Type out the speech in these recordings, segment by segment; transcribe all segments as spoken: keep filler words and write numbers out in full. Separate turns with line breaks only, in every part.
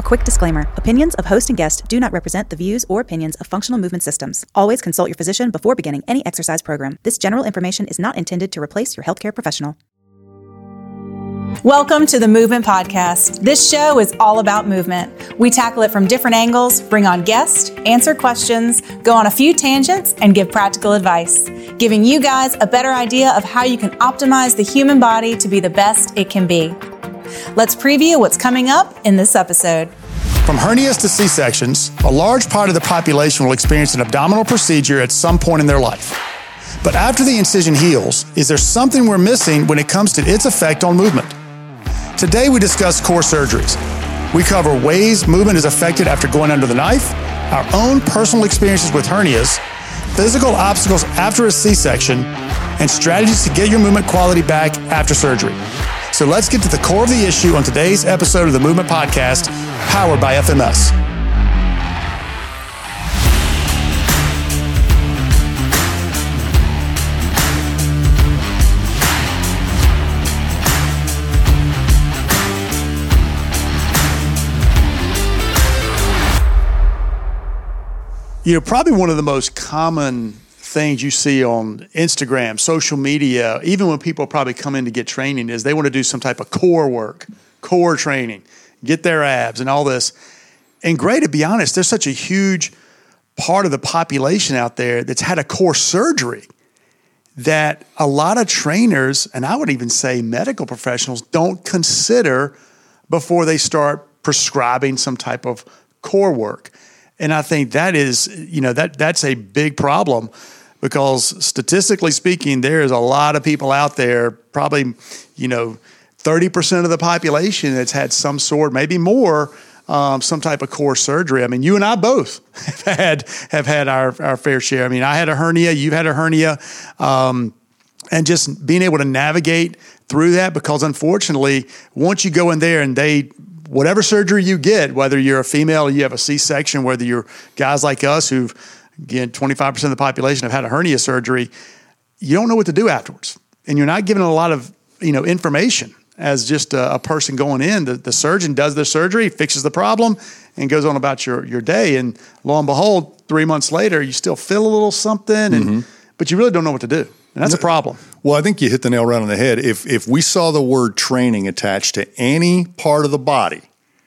quick disclaimer. Opinions of host and guest do not represent the views or opinions of Functional Movement Systems. Always consult your physician before beginning any exercise program. This general information is not intended to replace your healthcare professional.
Welcome to the Movement Podcast. This show is all about movement. We tackle it from different angles, bring on guests, answer questions, go on a few tangents, and give practical advice, giving you guys a better idea of how you can optimize the human body to be the best it can be. Let's preview what's coming up in this episode.
From hernias to C-sections, a large part of the population will experience an abdominal procedure at some point in their life. But after the incision heals, is there something we're missing when it comes to its effect on movement? Today we discuss core surgeries. We cover ways movement is affected after going under the knife, our own personal experiences with hernias, physical obstacles after a C-section, and strategies to get your movement quality back after surgery. So let's get to the core of the issue on today's episode of the Movement Podcast, powered by F M S. You know, probably one of the most common things you see on Instagram, social media, even when people probably come in to get training, is they want to do some type of core work, core training, get their abs and all this. And great, to be honest, there's such a huge part of the population out there that's had a core surgery that a lot of trainers, and I would even say medical professionals, don't consider before they start prescribing some type of core work. And I think that is, you know, that that's a big problem because statistically speaking, there is a lot of people out there, probably, you know, thirty percent of the population that's had some sort, maybe more, um, some type of core surgery. I mean, you and I both have had have had our, our fair share. I mean, I had a hernia, you've had a hernia, um, and just being able to navigate through that because unfortunately, once you go in there and they whatever surgery you get, whether you're a female or you have a C-section, whether you're guys like us who've, again, twenty-five percent of the population have had a hernia surgery, you don't know what to do afterwards. And you're not given a lot of, you know, information as just a, a person going in. The, the surgeon does the surgery, fixes the problem, and goes on about your, your day. And lo and behold, three months later, you still feel a little something, and mm-hmm. but you really don't know what to do. And that's a problem.
Well, I think you hit the nail right on the head. If if we saw the word training attached to any part of the body,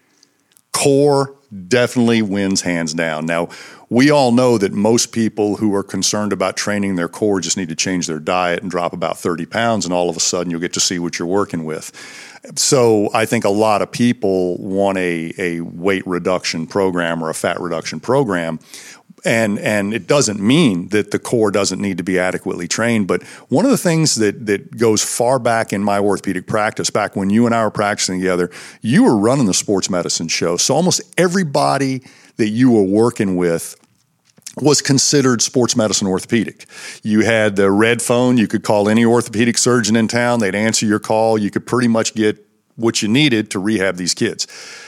core definitely wins hands down. Now, we all know that most people who are concerned about training their core just need to change their diet and drop about thirty pounds, and all of a sudden you'll get to see what you're working with. So I think a lot of people want a, a weight reduction program or a fat reduction program. And and it doesn't mean that the core doesn't need to be adequately trained. But one of the things that that goes far back in my orthopedic practice, back when you and I were practicing together, you were running the sports medicine show. So almost everybody that you were working with was considered sports medicine orthopedic. You had the red phone. You could call any orthopedic surgeon in town. They'd answer your call. You could pretty much get what you needed to rehab these kids.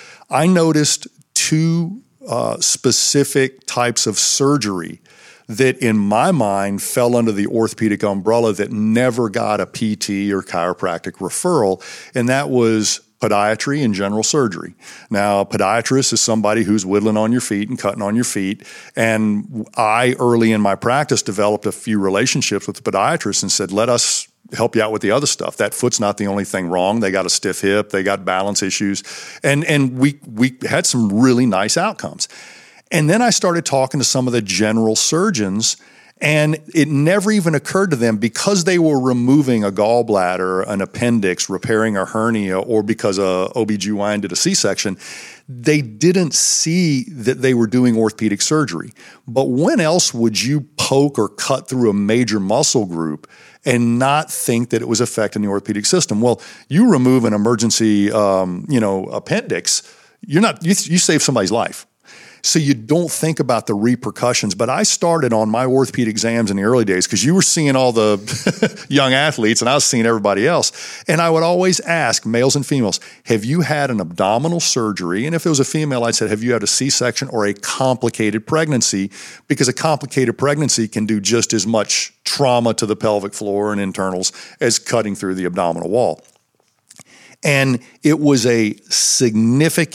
I noticed two Uh, specific types of surgery that in my mind fell under the orthopedic umbrella that never got a P T or chiropractic referral, and that was podiatry and general surgery. Now, a podiatrist is somebody who's whittling on your feet and cutting on your feet, and I, early in my practice, developed a few relationships with the podiatrists and said, let us help you out with the other stuff. That foot's not the only thing wrong. They got a stiff hip. They got balance issues. And and we we had some really nice outcomes. And then I started talking to some of the general surgeons, and it never even occurred to them, because they were removing a gallbladder, an appendix, repairing a hernia, or because a O B G Y N did a C-section, they didn't see that they were doing orthopedic surgery. But when else would you poke or cut through a major muscle group and not think that it was affecting the orthopedic system? Well, you remove an emergency, um, you know, appendix, you're not, you, you save somebody's life. So you don't think about the repercussions. But I started on my orthopedic exams in the early days because you were seeing all the young athletes and I was seeing everybody else. And I would always ask males and females, have you had an abdominal surgery? And if it was a female, I said, have you had a C-section or a complicated pregnancy? Because a complicated pregnancy can do just as much trauma to the pelvic floor and internals as cutting through the abdominal wall. And it was a significant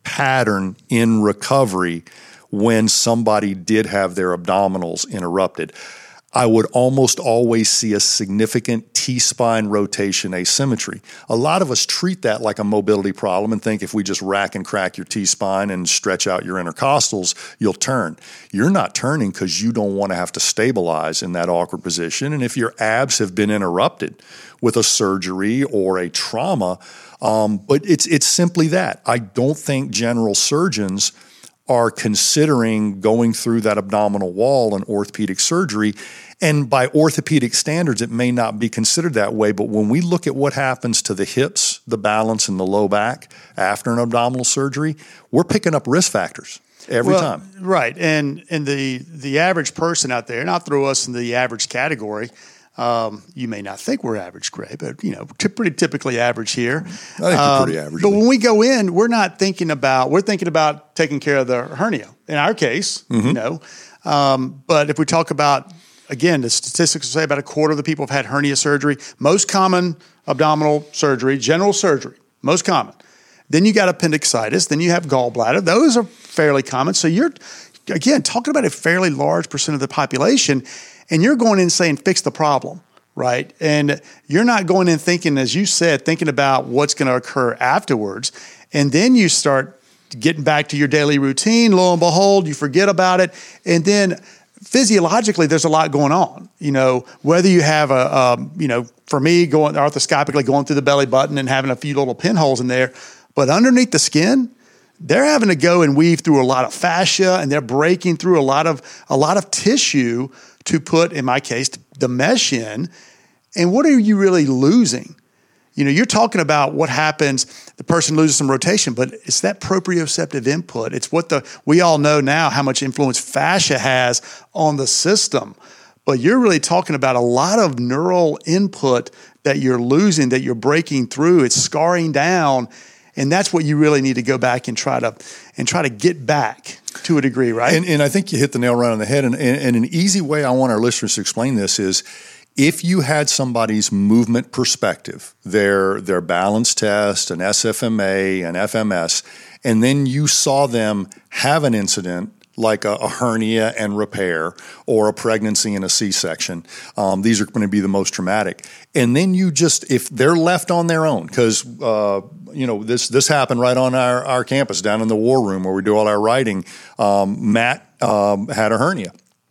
pattern in recovery when somebody did have their abdominals interrupted. I would almost always see a significant T-spine rotation asymmetry. A lot of us treat that like a mobility problem and think if we just rack and crack your T-spine and stretch out your intercostals, you'll turn. You're not turning because you don't want to have to stabilize in that awkward position. And if your abs have been interrupted with a surgery or a trauma, um, but it's it's simply that. I don't think general surgeons are considering going through that abdominal wall in orthopedic surgery. And by orthopedic standards, it may not be considered that way. But when we look at what happens to the hips, the balance, and the low back after an abdominal surgery, we're picking up risk factors every
well,
time.
Right. And and the, the average person out there, and I'll throw us in the average category. Um, you may not think we're average, Gray, but, you know, t- pretty typically average here.
I think
um,
you're pretty average.
But when we go in, we're not thinking about, we're thinking about taking care of the hernia, in our case, mm-hmm. you know. Um, but if we talk about, again, the statistics say about a quarter of the people have had hernia surgery. Most common abdominal surgery, general surgery, most common. Then you got appendicitis. Then you have gallbladder. Those are fairly common. So you're, again, talking about a fairly large percent of the population. And you're going in saying, fix the problem, right? And you're not going in thinking, as you said, thinking about what's going to occur afterwards. And then you start getting back to your daily routine. Lo and behold, you forget about it. And then physiologically, there's a lot going on. You know, whether you have a, um, you know, for me, going arthroscopically going through the belly button and having a few little pinholes in there, but underneath the skin, they're having to go and weave through a lot of fascia, and they're breaking through a lot of a lot of tissue to put, in my case, the mesh in. And what are you really losing? You know, you're talking about what happens, the person loses some rotation, but it's that proprioceptive input. It's what the, we all know now how much influence fascia has on the system. But you're really talking about a lot of neural input that you're losing, that you're breaking through. It's scarring down. And that's what you really need to go back and try to and try to get back to a degree, right?
And, and I think you hit the nail right on the head. And, and, and an easy way I want our listeners to explain this is if you had somebody's movement perspective, their their balance test, an S F M A, an F M S, and then you saw them have an incident like a, a hernia and repair or a pregnancy and a C-section. Um, these are going to be the most traumatic. And then you just, if they're left on their own, because, uh, you know, this this happened right on our, our campus down in the war room where we do all our writing. Um, Matt um, had a hernia.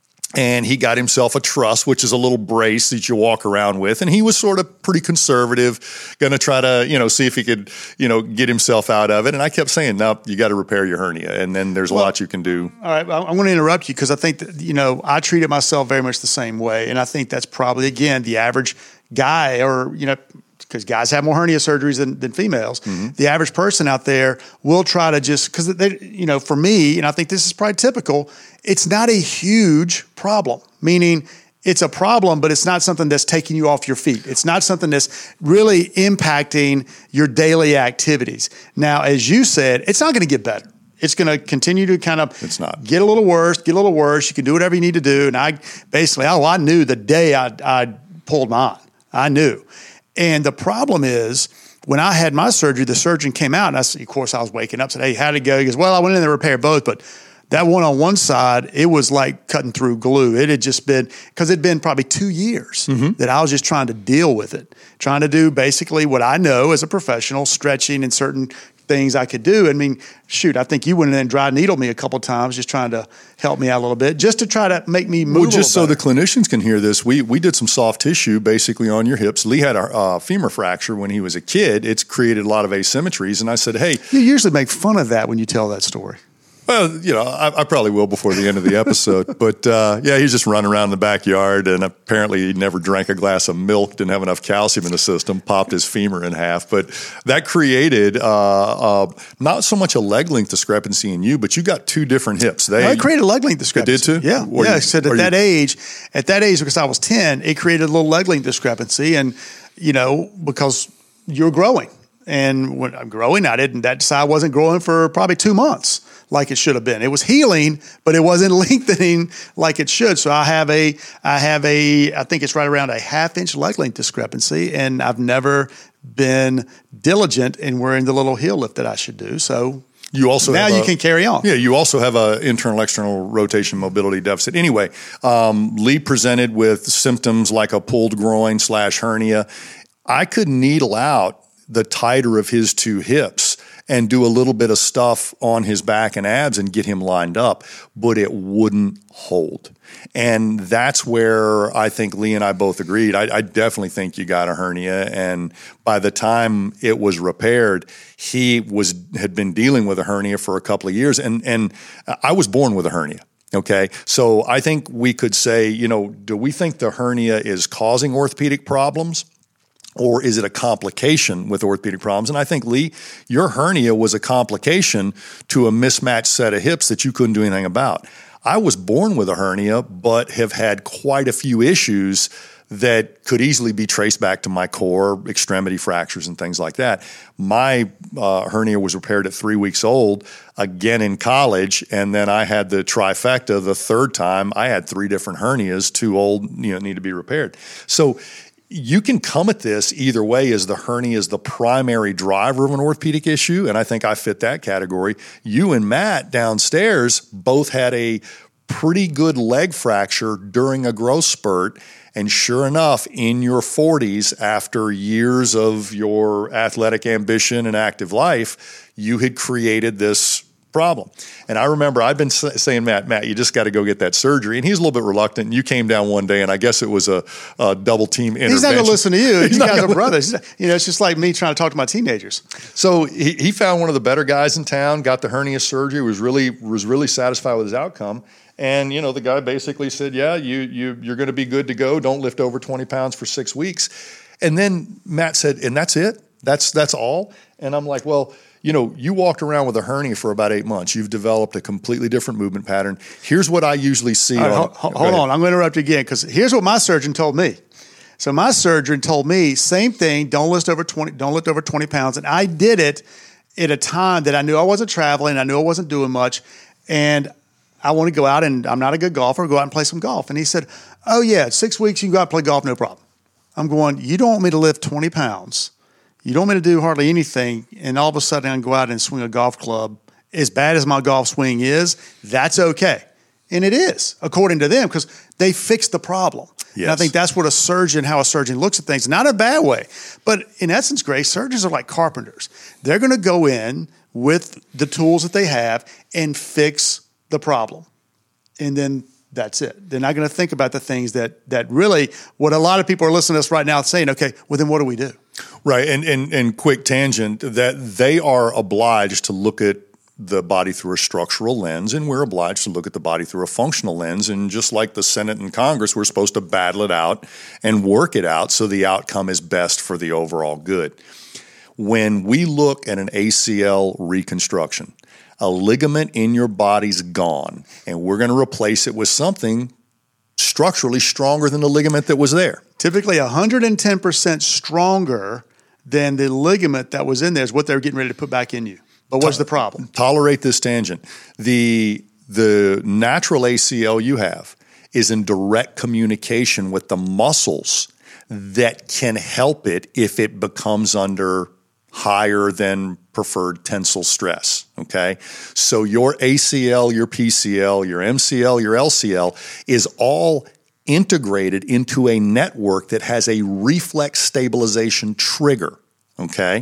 And he got himself a truss, which is a little brace that you walk around with. And he was sort of pretty conservative, going to try to, you know, see if he could, you know, get himself out of it. And I kept saying, no, you got to repair your hernia. And then there's a well, lot you can do.
All right. I'm going to interrupt you because I think that, you know, I treated myself very much the same way. And I think that's probably, again, the average guy or, you know, because guys have more hernia surgeries than, than females. Mm-hmm. The average person out there will try to just, because they, you know, for me, and I think this is probably typical, it's not a huge problem, meaning it's a problem, but it's not something that's taking you off your feet. It's not something that's really impacting your daily activities. Now, as you said, it's not going to get better. It's going to continue to kind of
it's not.
get a little worse, get a little worse. You can do whatever you need to do. And I basically, oh, I knew the day I, I pulled mine. I knew. And the problem is, when I had my surgery, the surgeon came out, and I, of course, I was waking up, said, hey, how'd it go? He goes, well, I went in there to repair both, but that one on one side, it was like cutting through glue. It had just been, because it'd been probably two years mm-hmm. that I was just trying to deal with it, trying to do basically what I know as a professional, stretching and certain things I could do. I mean, shoot, I think you went in and dry needled me a couple of times just trying to help me out a little bit, just to try to make me move
Well, just so
better.
The clinicians can hear this, we we did some soft tissue basically on your hips. Lee had a uh, femur fracture when he was a kid. It's created a lot of asymmetries. And I said, hey.
You usually make fun of that when you tell that story.
Well, you know, I, I probably will before the end of the episode. But, uh, yeah, he's just running around in the backyard, and apparently he never drank a glass of milk, didn't have enough calcium in the system, popped his femur in half. But that created uh, uh, not so much a leg length discrepancy in you, but you got two different hips. They
no, it created a leg length discrepancy.
It did too?
Yeah.
Or
yeah,
you,
so at that you, age, at that age, because I was ten, it created a little leg length discrepancy. And, you know, because you're growing. And when I'm growing, I didn't, that side wasn't growing for probably two months. Like it should have been. It was healing, but it wasn't lengthening like it should. So I have a, I have a, I think it's right around a half inch leg length discrepancy, and I've never been diligent in wearing the little heel lift that I should do. So
You also
now
have
you
a,
can carry on.
Yeah, you also have an internal external rotation mobility deficit. Anyway, um, Lee presented with symptoms like a pulled groin slash hernia. I could needle out the tighter of his two hips and do a little bit of stuff on his back and abs and get him lined up, but it wouldn't hold. And that's where I think Lee and I both agreed. I, I definitely think you got a hernia. And by the time it was repaired, he was had been dealing with a hernia for a couple of years. And, and I was born with a hernia. Okay. So I think we could say, you know, do we think the hernia is causing orthopedic problems? Or is it a complication with orthopedic problems? And I think, Lee, your hernia was a complication to a mismatched set of hips that you couldn't do anything about. I was born with a hernia, but have had quite a few issues that could easily be traced back to my core, extremity fractures and things like that. My uh, hernia was repaired at three weeks old, again in college, and then I had the trifecta the third time. I had three different hernias, two old, you know, need to be repaired. So you can come at this either way, as the hernia is the primary driver of an orthopedic issue, and I think I fit that category. You and Matt downstairs both had a pretty good leg fracture during a growth spurt, and sure enough, in your forties, after years of your athletic ambition and active life, you had created this problem. And I remember I've been saying, Matt, Matt, you just got to go get that surgery. And he's a little bit reluctant. And you came down one day, and I guess it was a, a double team intervention.
He's not going to listen to you.
He's
You
not
guys
gonna-
are brothers. You know, it's just like me trying to talk to my teenagers.
So he, he found one of the better guys in town, got the hernia surgery, was really was really satisfied with his outcome. And, you know, the guy basically said, yeah, you, you, you're going to be good to go. Don't lift over twenty pounds for six weeks. And then Matt said, and that's it? That's that's all? And I'm like, well, you know, you walked around with a hernia for about eight months. You've developed a completely different movement pattern. Here's what I usually see.
All right,
on,
hold hold on. I'm going to interrupt you again, because here's what my surgeon told me. So my surgeon told me, same thing, don't lift over twenty, don't lift over twenty pounds. And I did it at a time that I knew I wasn't traveling. I knew I wasn't doing much. And I want to go out, and I'm not a good golfer, go out and play some golf. And he said, oh, yeah, six weeks you can go out and play golf, no problem. I'm going, you don't want me to lift twenty pounds. You don't want me to do hardly anything, and all of a sudden I can go out and swing a golf club. As bad as my golf swing is, that's okay. And it is, according to them, because they fixed the problem.
Yes.
And I think that's what a surgeon, how a surgeon looks at things, not in a bad way. But in essence, Grace, surgeons are like carpenters. They're going to go in with the tools that they have and fix the problem. And then that's it. They're not going to think about the things that that really, what a lot of people are listening to us right now saying, okay, well, then what do we do?
Right, and, and and quick tangent, that they are obliged to look at the body through a structural lens, and we're obliged to look at the body through a functional lens. And just like the Senate and Congress, we're supposed to battle it out and work it out so the outcome is best for the overall good. When we look at an A C L reconstruction, a ligament in your body's gone, and we're going to replace it with something structurally stronger than the ligament that was there.
Typically one hundred ten percent stronger than the ligament that was in there is what they're getting ready to put back in you. But what's the problem?
Tolerate this tangent. The, the natural A C L you have is in direct communication with the muscles that can help it if it becomes under higher than preferred tensile stress, okay? So your A C L, your P C L, your M C L, your L C L is all integrated into a network that has a reflex stabilization trigger, okay?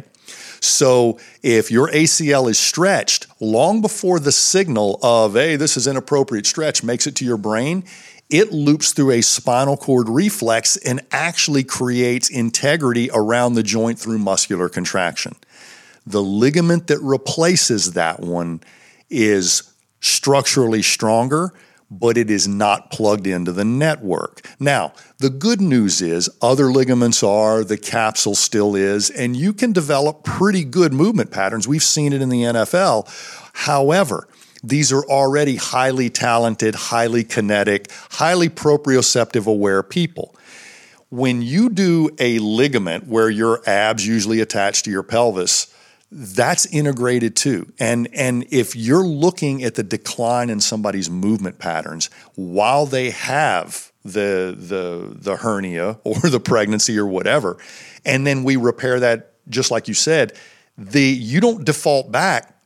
So if your A C L is stretched, long before the signal of, hey, this is inappropriate stretch makes it to your brain, it loops through a spinal cord reflex and actually creates integrity around the joint through muscular contraction. The ligament that replaces that one is structurally stronger, but it is not plugged into the network. Now, the good news is other ligaments are, the capsule still is, and you can develop pretty good movement patterns. We've seen it in the N F L. However, these are already highly talented, highly kinetic, highly proprioceptive aware people. When you do a ligament where your abs usually attach to your pelvis, that's integrated too. And, and if you're looking at the decline in somebody's movement patterns while they have the, the, the hernia or the pregnancy or whatever, and then we repair that, just like you said, the, you don't default back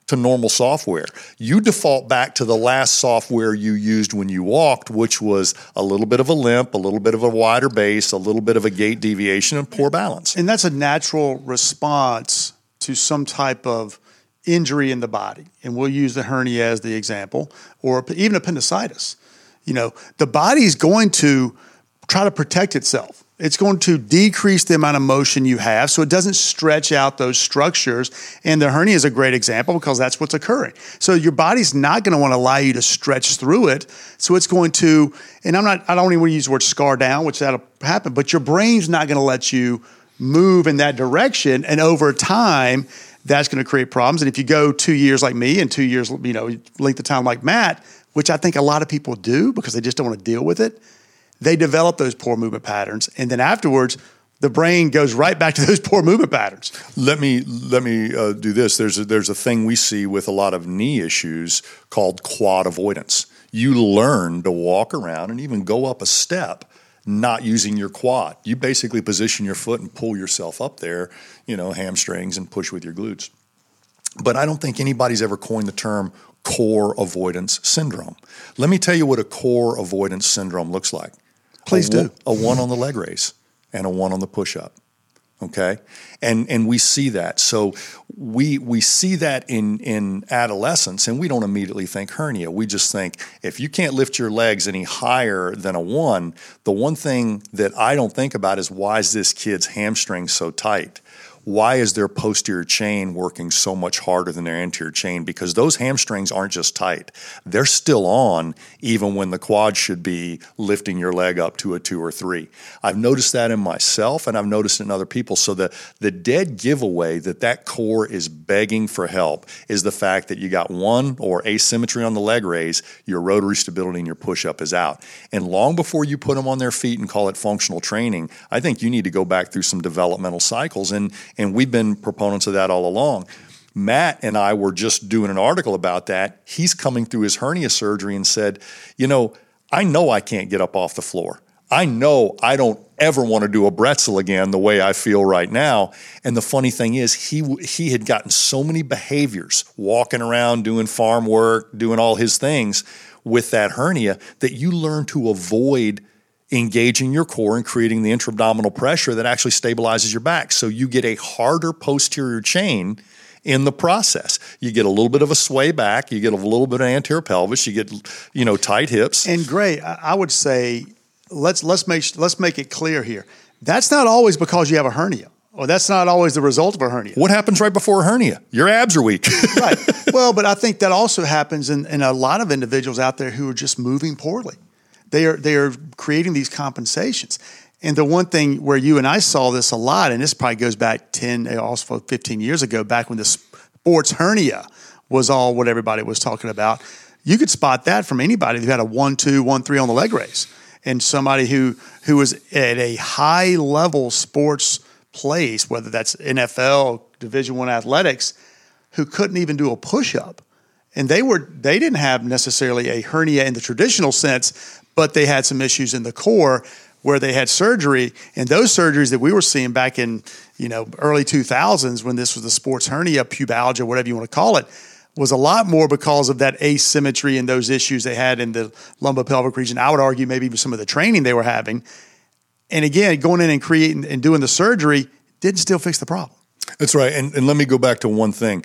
to normal software. You default back to the last software you used when you walked, which was a little bit of a limp, a little bit of a wider base, a little bit of a gait deviation, and poor balance.
And that's a natural response to some type of injury in the body. And we'll use the hernia as the example, or even appendicitis. You know, the body's going to try to protect itself. It's going to decrease the amount of motion you have so it doesn't stretch out those structures. And the hernia is a great example because that's what's occurring. So your body's not going to want to allow you to stretch through it. So it's going to, and I'm not, I don't even want to use the word scar down, which that'll happen, but your brain's not going to let you move in that direction. And over time, that's going to create problems. And if you go two years like me and two years, you know, length of time like Matt, which I think a lot of people do because they just don't want to deal with it, they develop those poor movement patterns, and then afterwards, the brain goes right back to those poor movement patterns.
Let me let me uh, do this. There's a, there's a thing we see with a lot of knee issues called quad avoidance. You learn to walk around and even go up a step not using your quad. You basically position your foot and pull yourself up there, you know, hamstrings, and push with your glutes. But I don't think anybody's ever coined the term core avoidance syndrome. Let me tell you what a core avoidance syndrome looks like.
Please
a,
do.
A one on the leg raise and a one on the push-up, okay? And and we see that. So we we see that in, in adolescence, and we don't immediately think hernia. We just think if you can't lift your legs any higher than a one, the one thing that I don't think about is why is this kid's hamstring so tight? Why is their posterior chain working so much harder than their anterior chain? Because those hamstrings aren't just tight. They're still on even when the quad should be lifting your leg up to a two or three. I've noticed that in myself, and I've noticed it in other people. So the, the dead giveaway that that core is begging for help is the fact that you got one or asymmetry on the leg raise, your rotary stability and your push-up is out. And long before you put them on their feet and call it functional training, I think you need to go back through some developmental cycles. And And we've been proponents of that all along. Matt and I were just doing an article about that. He's coming through his hernia surgery and said, you know, I know I can't get up off the floor. I know I don't ever want to do a bretzel again the way I feel right now. And the funny thing is he he had gotten so many behaviors, walking around, doing farm work, doing all his things with that hernia, that you learn to avoid engaging your core and creating the intra-abdominal pressure that actually stabilizes your back. So you get a harder posterior chain in the process. You get a little bit of a sway back, you get a little bit of anterior pelvis, you get, you know, tight hips.
And Gray, I would say, let's let's make let's make it clear here. That's not always because you have a hernia, or that's not always the result of a hernia.
What happens right before a hernia? Your abs are weak.
Right. Well, but I think that also happens in, in a lot of individuals out there who are just moving poorly. They are they are creating these compensations. And the one thing where you and I saw this a lot, and this probably goes back ten, also fifteen years ago, back when the sports hernia was all what everybody was talking about, you could spot that from anybody who had a one two, one three on the leg raise. And somebody who who was at a high-level sports place, whether that's N F L, Division One athletics, who couldn't even do a push-up. And they were they didn't have necessarily a hernia in the traditional sense, but they had some issues in the core where they had surgery. And those surgeries that we were seeing back in, you know, early two thousands when this was the sports hernia, pubalgia, whatever you want to call it, was a lot more because of that asymmetry and those issues they had in the lumbopelvic region. I would argue maybe even some of the training they were having. And again, going in and creating and doing the surgery didn't still fix the problem.
That's right. And, and let me go back to one thing.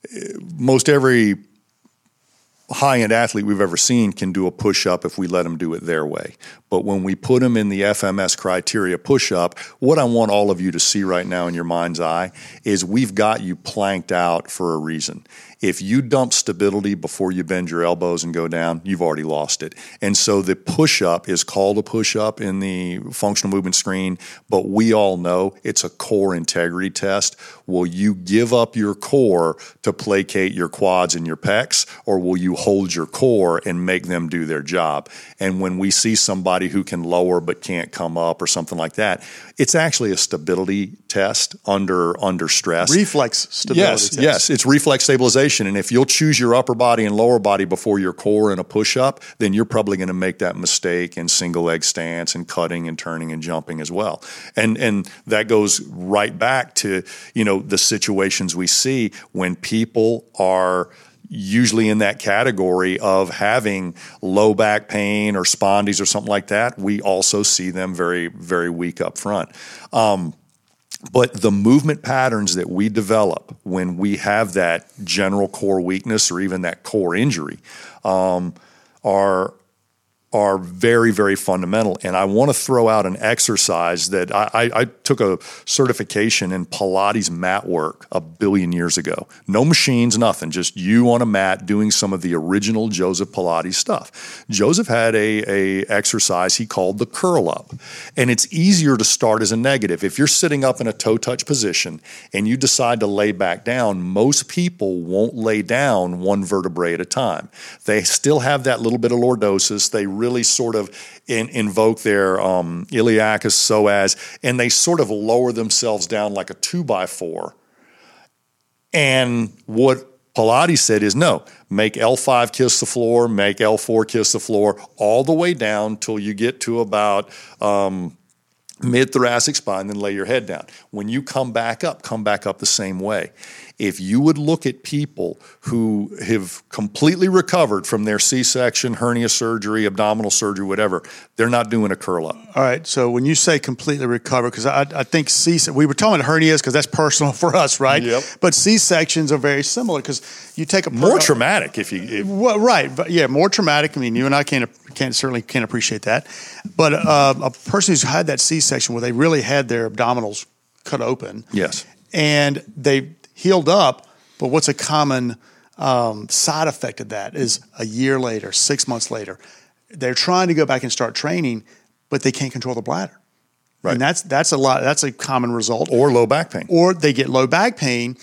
Most every high-end athlete we've ever seen can do a push-up if we let them do it their way. But when we put them in the F M S criteria push-up, what I want all of you to see right now in your mind's eye is we've got you planked out for a reason. If you dump stability before you bend your elbows and go down, you've already lost it. And so the push-up is called a push-up in the functional movement screen, but we all know it's a core integrity test. Will you give up your core to placate your quads and your pecs, or will you to hold your core and make them do their job. And when we see somebody who can lower but can't come up or something like that, it's actually a stability test under under stress.
Reflex stability
yes,
test.
Yes, it's reflex stabilization. And if you'll choose your upper body and lower body before your core in a push-up, then you're probably going to make that mistake in single leg stance and cutting and turning and jumping as well. And and that goes right back to, you know, the situations we see when people are usually in that category of having low back pain or spondies or something like that. We also see them very, very weak up front. Um, but the movement patterns that we develop when we have that general core weakness or even that core injury um, are are very, very fundamental. And I want to throw out an exercise that I, I, I took a certification in Pilates mat work a billion years ago. No machines, nothing, just you on a mat doing some of the original Joseph Pilates stuff. Joseph had a, a exercise he called the curl up. And it's easier to start as a negative. If you're sitting up in a toe touch position and you decide to lay back down, most people won't lay down one vertebrae at a time. They still have that little bit of lordosis. They really really sort of in, invoke their um, iliacus psoas, and they sort of lower themselves down like a two by four. And what Pilates said is, no, make L five kiss the floor, make L four kiss the floor, all the way down till you get to about um, mid-thoracic spine, then lay your head down. When you come back up, come back up the same way. If you would look at people who have completely recovered from their C-section, hernia surgery, abdominal surgery, whatever, they're not doing a curl up.
All right. So when you say completely recover, because I, I think C, we were talking about hernias because that's personal for us, right?
Yep.
But C-sections are very similar because you take a
more traumatic if you. If,
well, right. But yeah, more traumatic. I mean, you and I can't can't certainly can't appreciate that. But uh, a person who's had that C-section where they really had their abdominals cut open.
Yes.
And they healed up, but what's a common um, side effect of that is a year later, six months later, they're trying to go back and start training, but they can't control the bladder. Right. And that's that's a lot. That's a common result.
Or low back pain.
Or they get low back pain,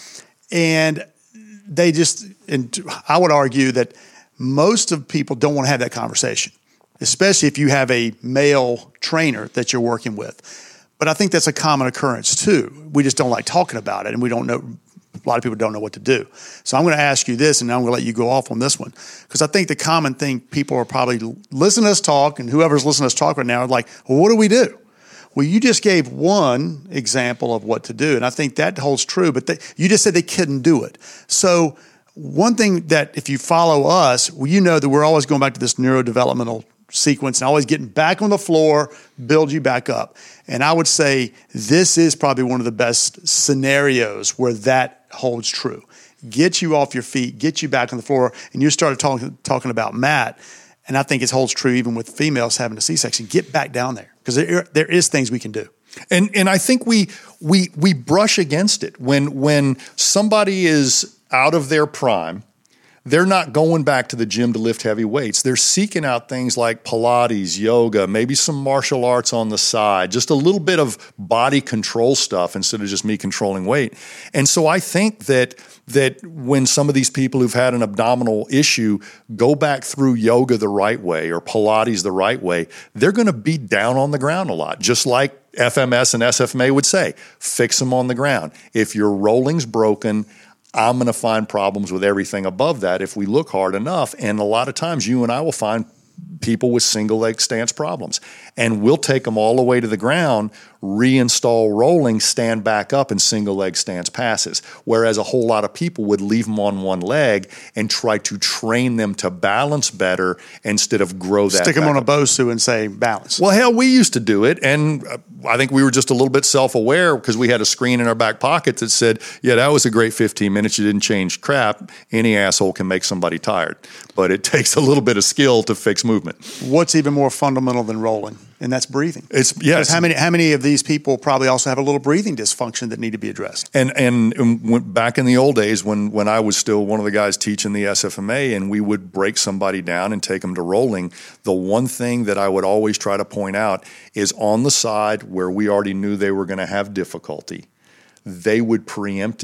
and they just. And I would argue that most of people don't want to have that conversation, especially if you have a male trainer that you're working with. But I think that's a common occurrence too. We just don't like talking about it, and we don't know. A lot of people don't know what to do. So I'm going to ask you this, and I'm going to let you go off on this one, because I think the common thing people are probably listening to us talk, and whoever's listening to us talk right now are like, well, what do we do? Well, you just gave one example of what to do, and I think that holds true, but they, you just said they couldn't do it. So one thing that if you follow us, well, you know that we're always going back to this neurodevelopmental sequence and always getting back on the floor, build you back up. And I would say this is probably one of the best scenarios where that holds true. Get you off your feet, get you back on the floor, and you started talking talking about Matt, and I think it holds true even with females having a C-section. Get back down there, because there, there is things we can do.
And and I think we we we brush against it when when somebody is out of their prime. They're not going back to the gym to lift heavy weights. They're seeking out things like Pilates, yoga, maybe some martial arts on the side, just a little bit of body control stuff instead of just me controlling weight. And so I think that that when some of these people who've had an abdominal issue go back through yoga the right way or Pilates the right way, they're going to be down on the ground a lot, just like F M S and S F M A would say, fix them on the ground. If your rolling's broken, I'm going to find problems with everything above that if we look hard enough. And a lot of times you and I will find people with single leg stance problems. And we'll take them all the way to the ground, reinstall rolling, stand back up, and single leg stance passes. Whereas a whole lot of people would leave them on one leg and try to train them to balance better instead of grow that.
Stick them on
up.
a BOSU and say balance.
Well, hell, we used to do it. And I think we were just a little bit self-aware because we had a screen in our back pocket that said, yeah, that was a great fifteen minutes. You didn't change crap. Any asshole can make somebody tired. But it takes a little bit of skill to fix movement.
What's even more fundamental than rolling? And that's breathing.
It's yes.
How many how many of these people probably also have a little breathing dysfunction that need to be addressed?
And and, and when, back in the old days when when I was still one of the guys teaching the S F M A and we would break somebody down and take them to rolling, the one thing that I would always try to point out is on the side where we already knew they were going to have difficulty, they would preempt it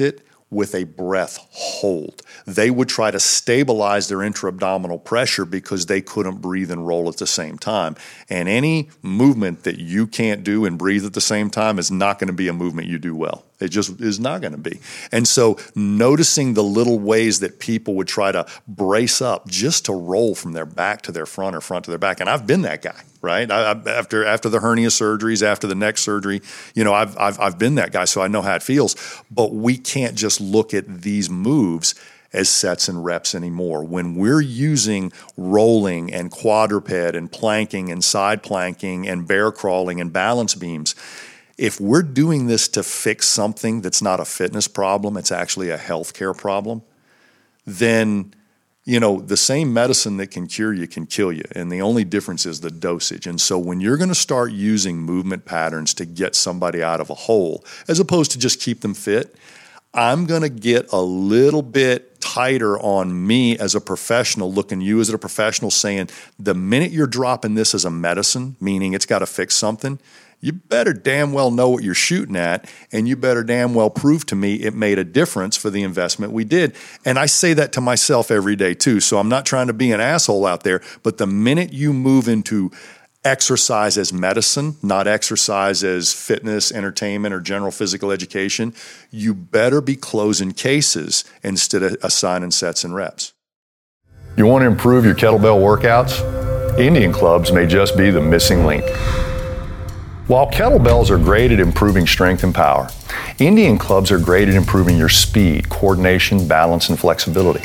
with a breath hold. They would try to stabilize their intra-abdominal pressure because they couldn't breathe and roll at the same time. And any movement that you can't do and breathe at the same time is not going to be a movement you do well. It just is not going to be. And so noticing the little ways that people would try to brace up just to roll from their back to their front or front to their back. And I've been that guy, right? I, I, after after the hernia surgeries, after the neck surgery, you know, I've, I've I've been that guy, so I know how it feels. But we can't just look at these moves as sets and reps anymore. When we're using rolling and quadruped and planking and side planking and bear crawling and balance beams, if we're doing this to fix something that's not a fitness problem, it's actually a healthcare problem, then, you know, the same medicine that can cure you can kill you. And the only difference is the dosage. And so when you're going to start using movement patterns to get somebody out of a hole, as opposed to just keep them fit, I'm going to get a little bit tighter on me as a professional, looking you as a professional, saying the minute you're dropping this as a medicine, meaning it's got to fix something, you better damn well know what you're shooting at, and you better damn well prove to me it made a difference for the investment we did. And I say that to myself every day too, so I'm not trying to be an asshole out there, but the minute you move into exercise as medicine, not exercise as fitness, entertainment, or general physical education, you better be closing cases instead of assigning sets and reps.
You want to improve your kettlebell workouts? Indian clubs may just be the missing link. While kettlebells are great at improving strength and power, Indian clubs are great at improving your speed, coordination, balance, and flexibility.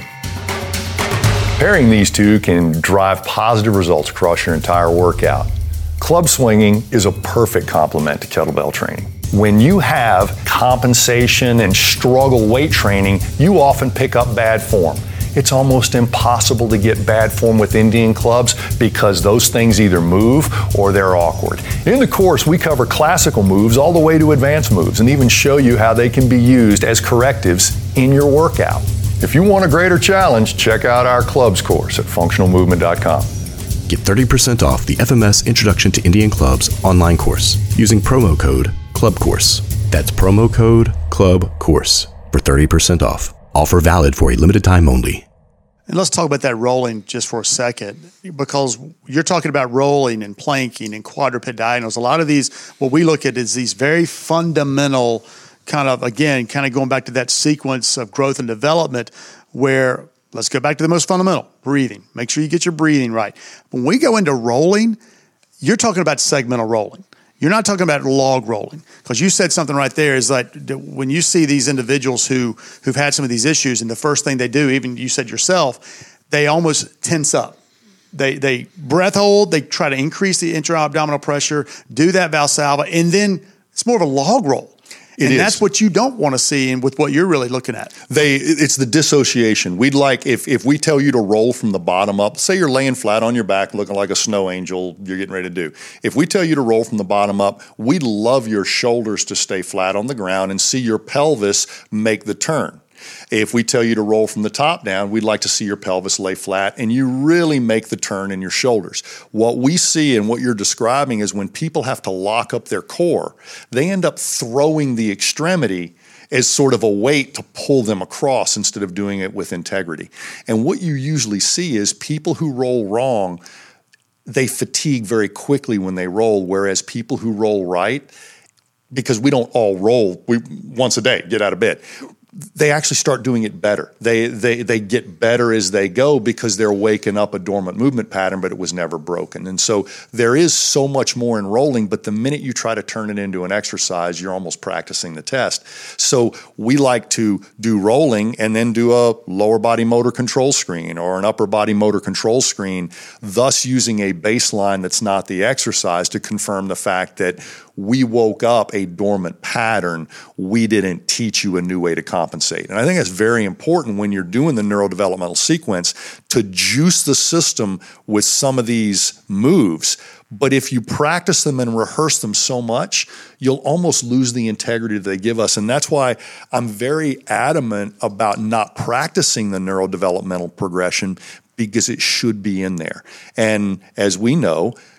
Pairing these two can drive positive results across your entire workout. Club swinging is a perfect complement to kettlebell training. When you have compensation and struggle weight training, you often pick up bad form. It's almost impossible to get bad form with Indian clubs because those things either move or they're awkward. In the course, we cover classical moves all the way to advanced moves and even show you how they can be used as correctives in your workout. If you want a greater challenge, check out our clubs course at functional movement dot com.
Get thirty percent off the F M S Introduction to Indian Clubs online course using promo code CLUBCOURSE. That's promo code CLUBCOURSE for thirty percent off. Offer valid for a limited time only.
And let's talk about that rolling just for a second, because you're talking about rolling and planking and quadruped diagonals. A lot of these, what we look at is these very fundamental kind of, again, kind of going back to that sequence of growth and development where, let's go back to the most fundamental, breathing. Make sure you get your breathing right. When we go into rolling, you're talking about segmental rolling. You're not talking about log rolling, because you said something right there is like when you see these individuals who, who've had some of these issues, and the first thing they do, even you said yourself, they almost tense up. They they breath hold, they try to increase the intra-abdominal pressure, do that Valsalva, and then it's more of a log roll.
It
and
is.
That's what you don't want to see, and with what you're really looking at.
They, it's the dissociation. We'd like, if, if we tell you to roll from the bottom up, say you're laying flat on your back looking like a snow angel you're getting ready to do. If we tell you to roll from the bottom up, we'd love your shoulders to stay flat on the ground and see your pelvis make the turn. If we tell you to roll from the top down, we'd like to see your pelvis lay flat and you really make the turn in your shoulders. What we see and what you're describing is when people have to lock up their core, they end up throwing the extremity as sort of a weight to pull them across instead of doing it with integrity. And what you usually see is people who roll wrong, they fatigue very quickly when they roll, whereas people who roll right, because we don't all roll we, once a day, get out of bed, they actually start doing it better. They, they they get better as they go because they're waking up a dormant movement pattern, but it was never broken. And so there is so much more in rolling, but the minute you try to turn it into an exercise, you're almost practicing the test. So we like to do rolling and then do a lower body motor control screen or an upper body motor control screen, thus using a baseline that's not the exercise to confirm the fact that we woke up a dormant pattern. We didn't teach you a new way to compensate. And I think that's very important when you're doing the neurodevelopmental sequence to juice the system with some of these moves. But if you practice them and rehearse them so much, you'll almost lose the integrity that they give us. And that's why I'm very adamant about not practicing the neurodevelopmental progression, because it should be in there. And as we know,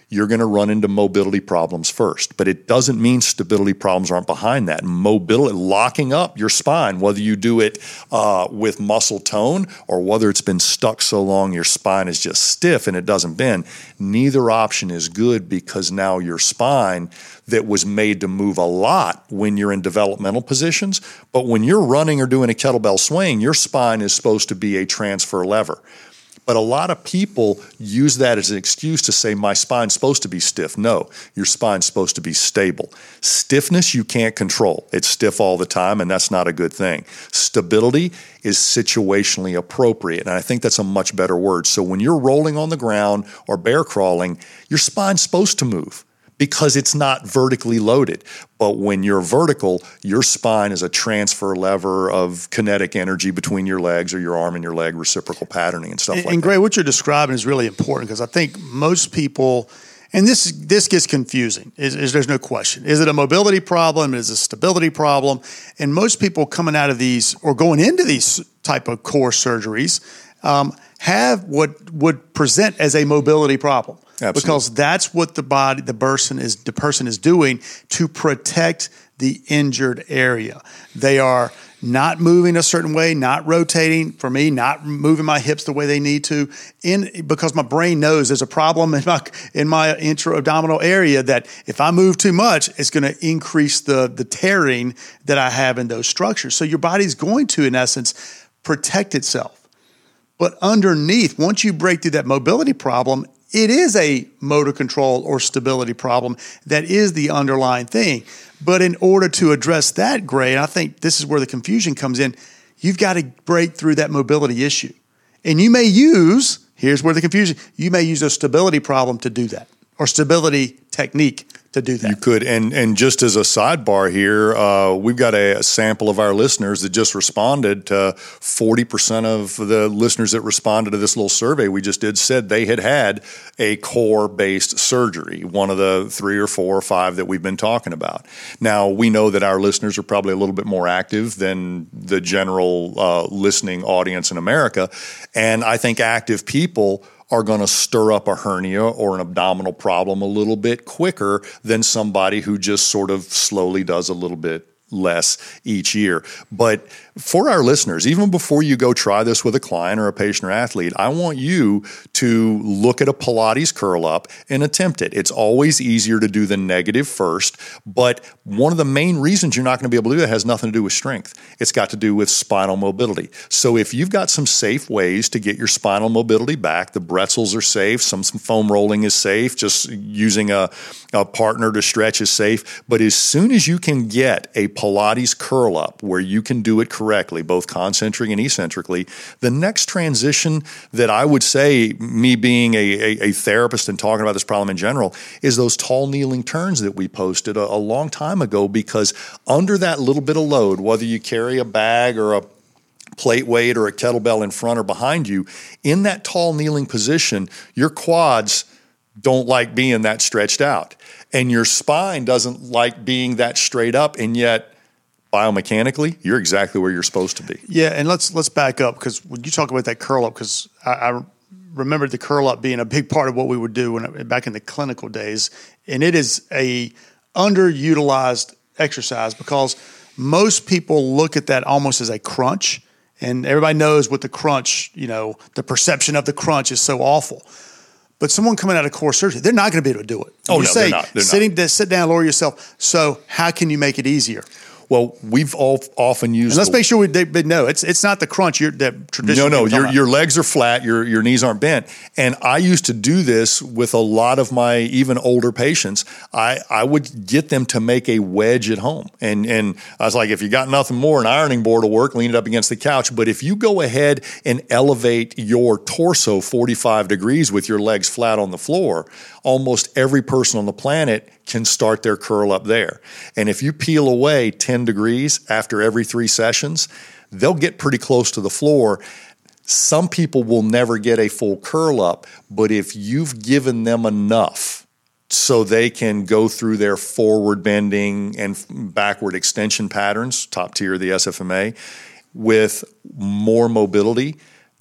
you're going to run into mobility problems first. But it doesn't mean stability problems aren't behind that. Mobility, locking up your spine, whether you do it uh, with muscle tone or whether it's been stuck so long your spine is just stiff and it doesn't bend, neither option is good, because now your spine that was made to move a lot when you're in developmental positions, but when you're running or doing a kettlebell swing, your spine is supposed to be a transfer lever. But a lot of people use that as an excuse to say, my spine's supposed to be stiff. No, your spine's supposed to be stable. Stiffness you can't control. It's stiff all the time, and that's not a good thing. Stability is situationally appropriate, and I think that's a much better word. So when you're rolling on the ground or bear crawling, your spine's supposed to move, because it's not vertically loaded. But when you're vertical, your spine is a transfer lever of kinetic energy between your legs, or your arm and your leg, reciprocal patterning and stuff
and,
like
and
that.
And Gray, what you're describing is really important, because I think most people, and this this gets confusing, is, is there's no question. Is it a mobility problem? Is it a stability problem? And most people coming out of these or going into these type of core surgeries um, have what would present as a mobility problem.
Absolutely.
Because that's what the body, the person is, the person is doing to protect the injured area. They are not moving a certain way, not rotating. For me, not moving my hips the way they need to, in because my brain knows there's a problem in my in my intra-abdominal area that if I move too much, it's going to increase the the tearing that I have in those structures. So your body's going to, in essence, protect itself. But underneath, once you break through that mobility problem, it is a motor control or stability problem that is the underlying thing. But in order to address that, Gray, and I think this is where the confusion comes in, you've got to break through that mobility issue. And you may use, here's where the confusion, you may use a stability problem to do that, or stability technique to do that.
You could, and and just as a sidebar here, uh, we've got a, a sample of our listeners that just responded to forty percent of the listeners that responded to this little survey we just did said they had had a core-based surgery, one of the three or four or five that we've been talking about. Now, we know that our listeners are probably a little bit more active than the general uh, listening audience in America, and I think active people are going to stir up a hernia or an abdominal problem a little bit quicker than somebody who just sort of slowly does a little bit less each year. But for our listeners, even before you go try this with a client or a patient or athlete, I want you to look at a Pilates curl up and attempt it. It's always easier to do the negative first, but one of the main reasons you're not going to be able to do that has nothing to do with strength. It's got to do with spinal mobility. So if you've got some safe ways to get your spinal mobility back, the Bretzels are safe, some, some foam rolling is safe, just using a, a partner to stretch is safe. But as soon as you can get a Pilates curl up where you can do it correctly, both concentric and eccentrically, the next transition that I would say, me being a, a, a therapist and talking about this problem in general, is those tall kneeling turns that we posted a, a long time ago, because under that little bit of load, whether you carry a bag or a plate weight or a kettlebell in front or behind you, in that tall kneeling position, your quads don't like being that stretched out. And your spine doesn't like being that straight up, and yet biomechanically, you're exactly where you're supposed to be.
Yeah, and let's let's back up, because when you talk about that curl up, because I, I remember the curl up being a big part of what we would do when back in the clinical days, and it is a underutilized exercise because most people look at that almost as a crunch, and everybody knows what the crunch, you know, the perception of the crunch is so awful. But someone coming out of core surgery, they're not going to be able to do it.
Oh,
you
no,
say,
they're not. They're
sitting,
not.
Sit down, lower yourself. So how can you make it easier?
Well, we've all often used.
And let's
the,
make sure we they, they know it's it's not the crunch you're, that traditionally.
No, no, your
about.
your legs are flat, your your knees aren't bent. And I used to do this with a lot of my even older patients. I, I would get them to make a wedge at home, and and I was like, if you got nothing more, an ironing board will work. Lean it up against the couch. But if you go ahead and elevate your torso forty-five degrees with your legs flat on the floor, almost every person on the planet can start their curl up there. And if you peel away ten degrees after every three sessions, they'll get pretty close to the floor. Some people will never get a full curl up, but if you've given them enough so they can go through their forward bending and backward extension patterns, top tier of the S F M A, with more mobility,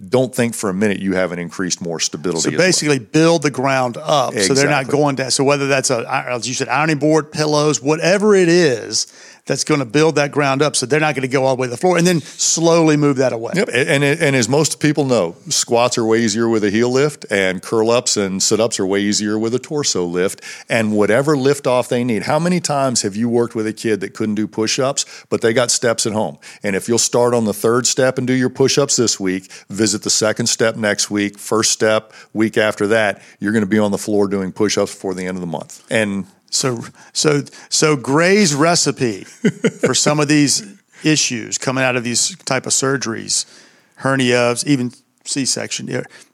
don't think for a minute you haven't increased more stability.
So
as
basically
well.
build the ground up
Exactly.
so they're not going down. So whether that's, a, as you said, ironing board, pillows, whatever it is that's going to build that ground up so they're not going to go all the way to the floor and then slowly move that away.
Yep. And, and, and as most people know, squats are way easier with a heel lift, and curl-ups and sit-ups are way easier with a torso lift, and whatever lift off they need. How many times have you worked with a kid that couldn't do push-ups, but they got steps at home? And if you'll start on the third step and do your push-ups this week, visit the second step next week, first step week after that, you're going to be on the floor doing push-ups before the end of the month. And
So, so, so Gray's recipe for some of these issues coming out of these type of surgeries, hernias, even C-section,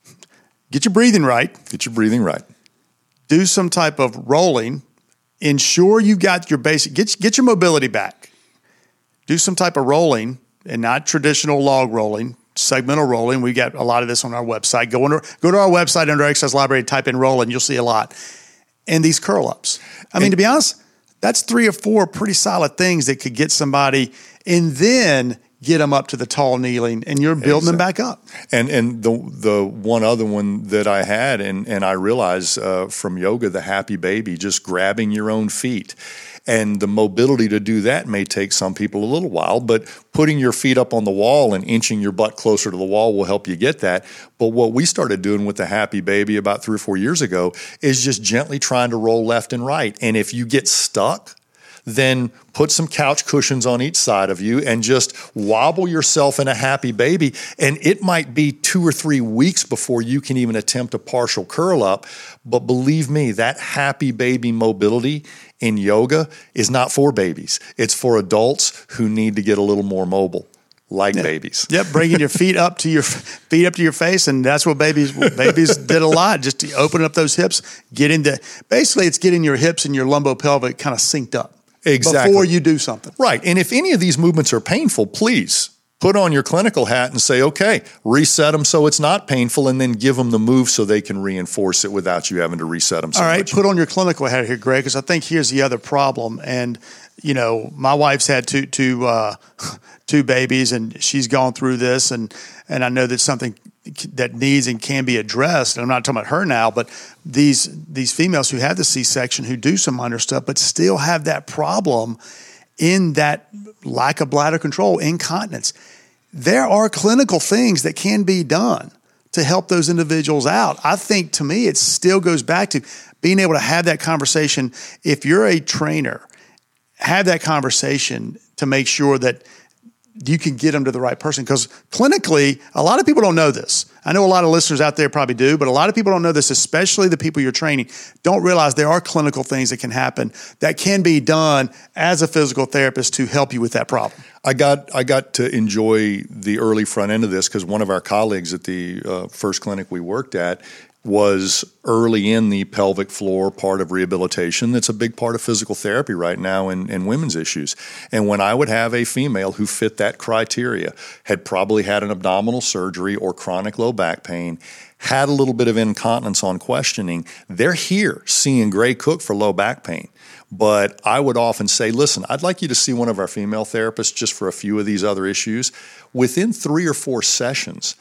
get your breathing right.
Get your breathing right.
Do some type of rolling. Ensure you got your basic, get, get your mobility back. Do some type of rolling and not traditional log rolling, segmental rolling. We got a lot of this on our website. Go, under, go to our website under Exercise Library, type in rolling, you'll see a lot. And these curl-ups. I mean, and, to be honest, that's three or four pretty solid things that could get somebody and then get them up to the tall kneeling, and you're building exactly. them back up.
And and the the one other one that I had, and, and I realized uh, from yoga, the happy baby, just grabbing your own feet. And the mobility to do that may take some people a little while, but putting your feet up on the wall and inching your butt closer to the wall will help you get that. But what we started doing with the happy baby about three or four years ago is just gently trying to roll left and right. And if you get stuck, then put some couch cushions on each side of you and just wobble yourself in a happy baby. And it might be two or three weeks before you can even attempt a partial curl up. But believe me, that happy baby mobility in yoga is not for babies. It's for adults who need to get a little more mobile, like
yeah.
babies.
Yep, bringing your feet up to your feet up to your face, and that's what babies babies did a lot. Just to open up those hips, get into. Basically, it's getting your hips and your lumbopelvic kind of synced up.
Exactly.
Before you do something.
Right. And if any of these movements are painful, please put on your clinical hat and say, okay, reset them so it's not painful, and then give them the move so they can reinforce it without you having to reset them so
All right,
much.
Put on your clinical hat here, Greg, because I think here's the other problem. And, you know, my wife's had two, two, uh, two babies, and she's gone through this, and, and I know that's something that needs and can be addressed. And I'm not talking about her now, but these these females who have the C-section who do some minor stuff but still have that problem in that lack of bladder control, incontinence. There are clinical things that can be done to help those individuals out. I think, to me, it still goes back to being able to have that conversation. If you're a trainer, have that conversation to make sure that you can get them to the right person. Because clinically, a lot of people don't know this. I know a lot of listeners out there probably do, but a lot of people don't know this, especially the people you're training, don't realize there are clinical things that can happen that can be done as a physical therapist to help you with that problem.
I got I got to enjoy the early front end of this because one of our colleagues at the uh, first clinic we worked at was early in the pelvic floor part of rehabilitation. That's a big part of physical therapy right now in, in women's issues. And when I would have a female who fit that criteria, had probably had an abdominal surgery or chronic low back pain, had a little bit of incontinence on questioning, they're here seeing Gray Cook for low back pain. But I would often say, listen, I'd like you to see one of our female therapists just for a few of these other issues. Within three or four sessions,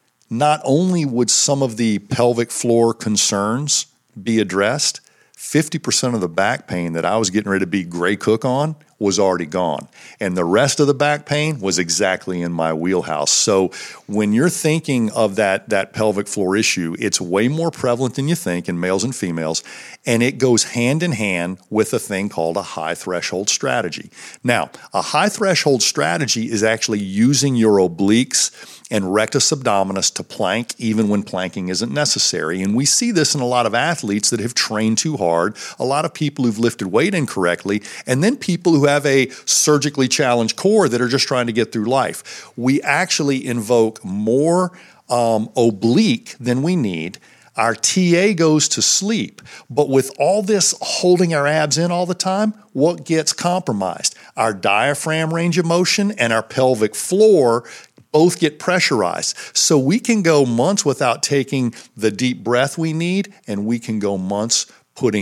not only would some of the pelvic floor concerns be addressed, fifty percent of the back pain that I was getting ready to be Gray Cook on was already gone. And the rest of the back pain was exactly in my wheelhouse. So when you're thinking of that, that pelvic floor issue, it's way more prevalent than you think in males and females, and it goes hand in hand with a thing called a high threshold strategy. Now, a high threshold strategy is actually using your obliques and rectus abdominis to plank even when planking isn't necessary. And we see this in a lot of athletes that have trained too hard, a lot of people who've lifted weight incorrectly, and then people who have a surgically challenged core that are just trying to get through life. We actually invoke more um, oblique than we need. Our T A goes to sleep. But with all this holding our abs in all the time, what gets compromised? Our diaphragm range of motion and our pelvic floor both get pressurized. So we can go months without taking the deep breath we need, and we can go months putting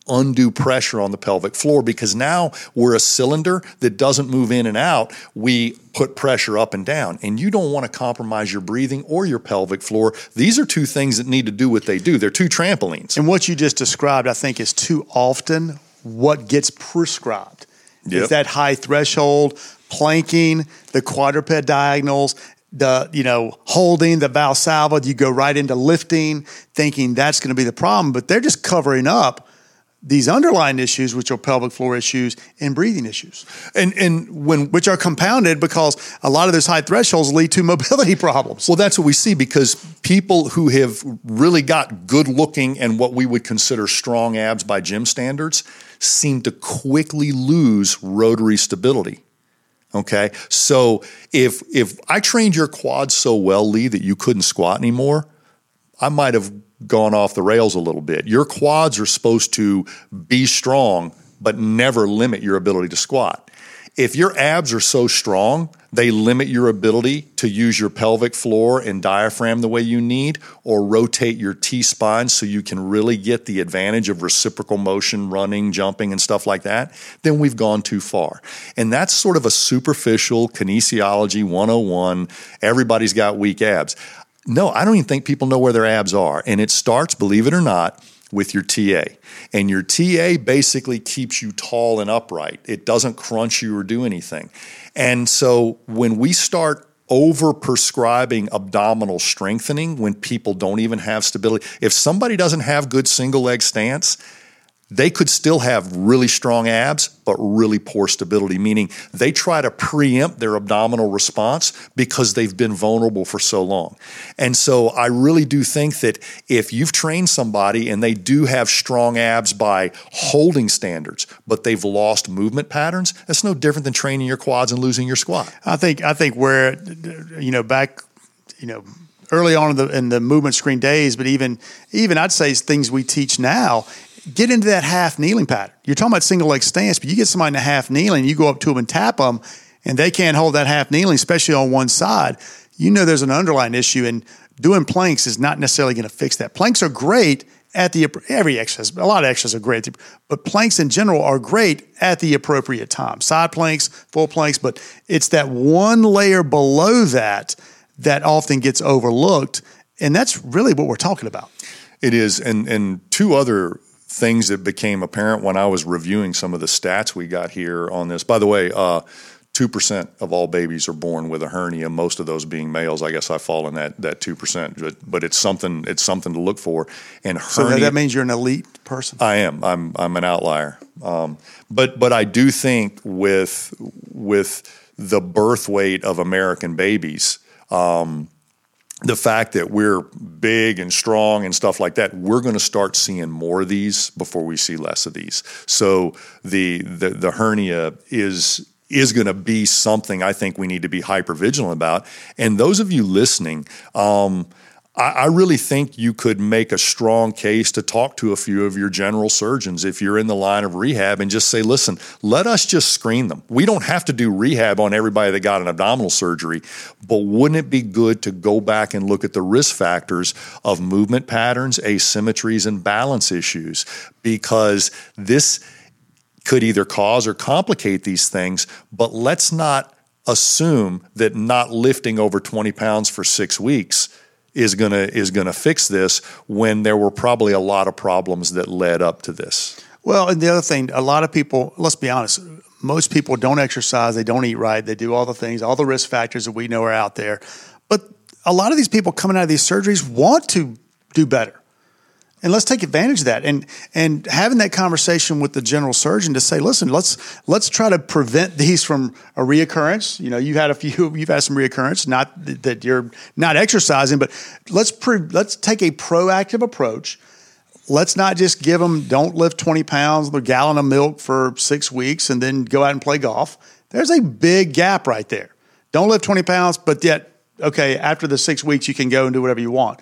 undue pressure on the pelvic floor, because now we're a cylinder that doesn't move in and out. We put pressure up and down, and you don't want to compromise your breathing or your pelvic floor. These are two things that need to do what they do. They're two trampolines.
And what you just described, I think, is too often what gets prescribed.
Yep.
Is that high threshold, planking, the quadruped diagonals, the, you know, holding the Valsalva. You go right into lifting, thinking that's going to be the problem, but they're just covering up these underlying issues, which are pelvic floor issues and breathing issues,
and and when
which are compounded because a lot of those high thresholds lead to mobility problems.
Well, that's what we see, because people who have really got good looking and what we would consider strong abs by gym standards seem to quickly lose rotary stability. Okay, so if if I trained your quads so well, Lee, that you couldn't squat anymore, I might have gone off the rails a little bit. Your quads are supposed to be strong, but never limit your ability to squat. If your abs are so strong, they limit your ability to use your pelvic floor and diaphragm the way you need, or rotate your T-spine so you can really get the advantage of reciprocal motion, running, jumping, and stuff like that, then we've gone too far. And that's sort of a superficial kinesiology one oh one, everybody's got weak abs. No, I don't even think people know where their abs are. And it starts, believe it or not, with your T A. And your T A basically keeps you tall and upright. It doesn't crunch you or do anything. And so when we start over-prescribing abdominal strengthening, when people don't even have stability, if somebody doesn't have good single-leg stance, they could still have really strong abs, but really poor stability, meaning they try to preempt their abdominal response because they've been vulnerable for so long. And so I really do think that if you've trained somebody and they do have strong abs by holding standards, but they've lost movement patterns, that's no different than training your quads and losing your squat.
I think I think where, you know, back, you know, early on in the in the movement screen days, but even even I'd say things we teach now, get into that half kneeling pattern. You're talking about single leg stance, but you get somebody in a half kneeling, you go up to them and tap them, and they can't hold that half kneeling, especially on one side. You know there's an underlying issue, and doing planks is not necessarily going to fix that. Planks are great at the every exercise. A lot of exercises are great, but planks in general are great at the appropriate time. Side planks, full planks, but it's that one layer below that that often gets overlooked, and that's really what we're talking about.
It is, and and two other things that became apparent when I was reviewing some of the stats we got here on this. By the way, uh, two percent of all babies are born with a hernia, most of those being males. I guess I fall in that that two percent, but, but it's something it's something to look for. And hernia,
so that means you're an elite person?
I am. I'm I'm an outlier. Um, but but I do think with with the birth weight of American babies, um, the fact that we're big and strong and stuff like that, we're going to start seeing more of these before we see less of these. So the the, the hernia is is going to be something I think we need to be hyper vigilant about. And those of you listening, um, I, I really think you could make a strong case to talk to a few of your general surgeons if you're in the line of rehab and just say, listen, let us just screen them. We don't have to do rehab on everybody that got an abdominal surgery, but wouldn't it be good to go back and look at the risk factors of movement patterns, asymmetries, and balance issues? Because this could either cause or complicate these things, but let's not assume that not lifting over twenty pounds for six weeks is gonna is gonna fix this when there were probably a lot of problems that led up to this.
Well, and the other thing, a lot of people, let's be honest, most people don't exercise, they don't eat right, they do all the things, all the risk factors that we know are out there. But a lot of these people coming out of these surgeries want to do better. And let's take advantage of that. And and having that conversation with the general surgeon to say, listen, let's let's try to prevent these from a reoccurrence. You know, you had a few, you've had some reoccurrence, not that you're not exercising, but let's pre, let's take a proactive approach. Let's not just give them, don't lift twenty pounds, a gallon of milk for six weeks and then go out and play golf. There's a big gap right there. Don't lift twenty pounds, but yet, okay, after the six weeks, you can go and do whatever you want.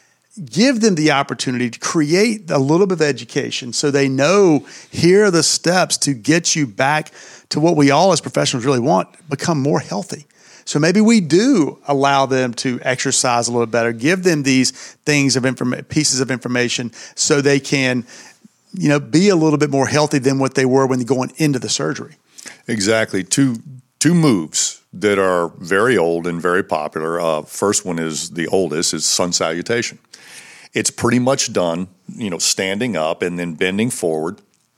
Give them the opportunity to create a little bit of education so they know here are the steps to get you back to what we all as professionals really want, become more healthy. So maybe we do allow them to exercise a little better, give them these things of informa- pieces of information so they can you know, be a little bit more healthy than what they were when they're going into the surgery.
Exactly. Two two moves that are very old and very popular. Uh, first one is the oldest, is sun salutation. It's pretty much done, you know, standing up and then bending forward,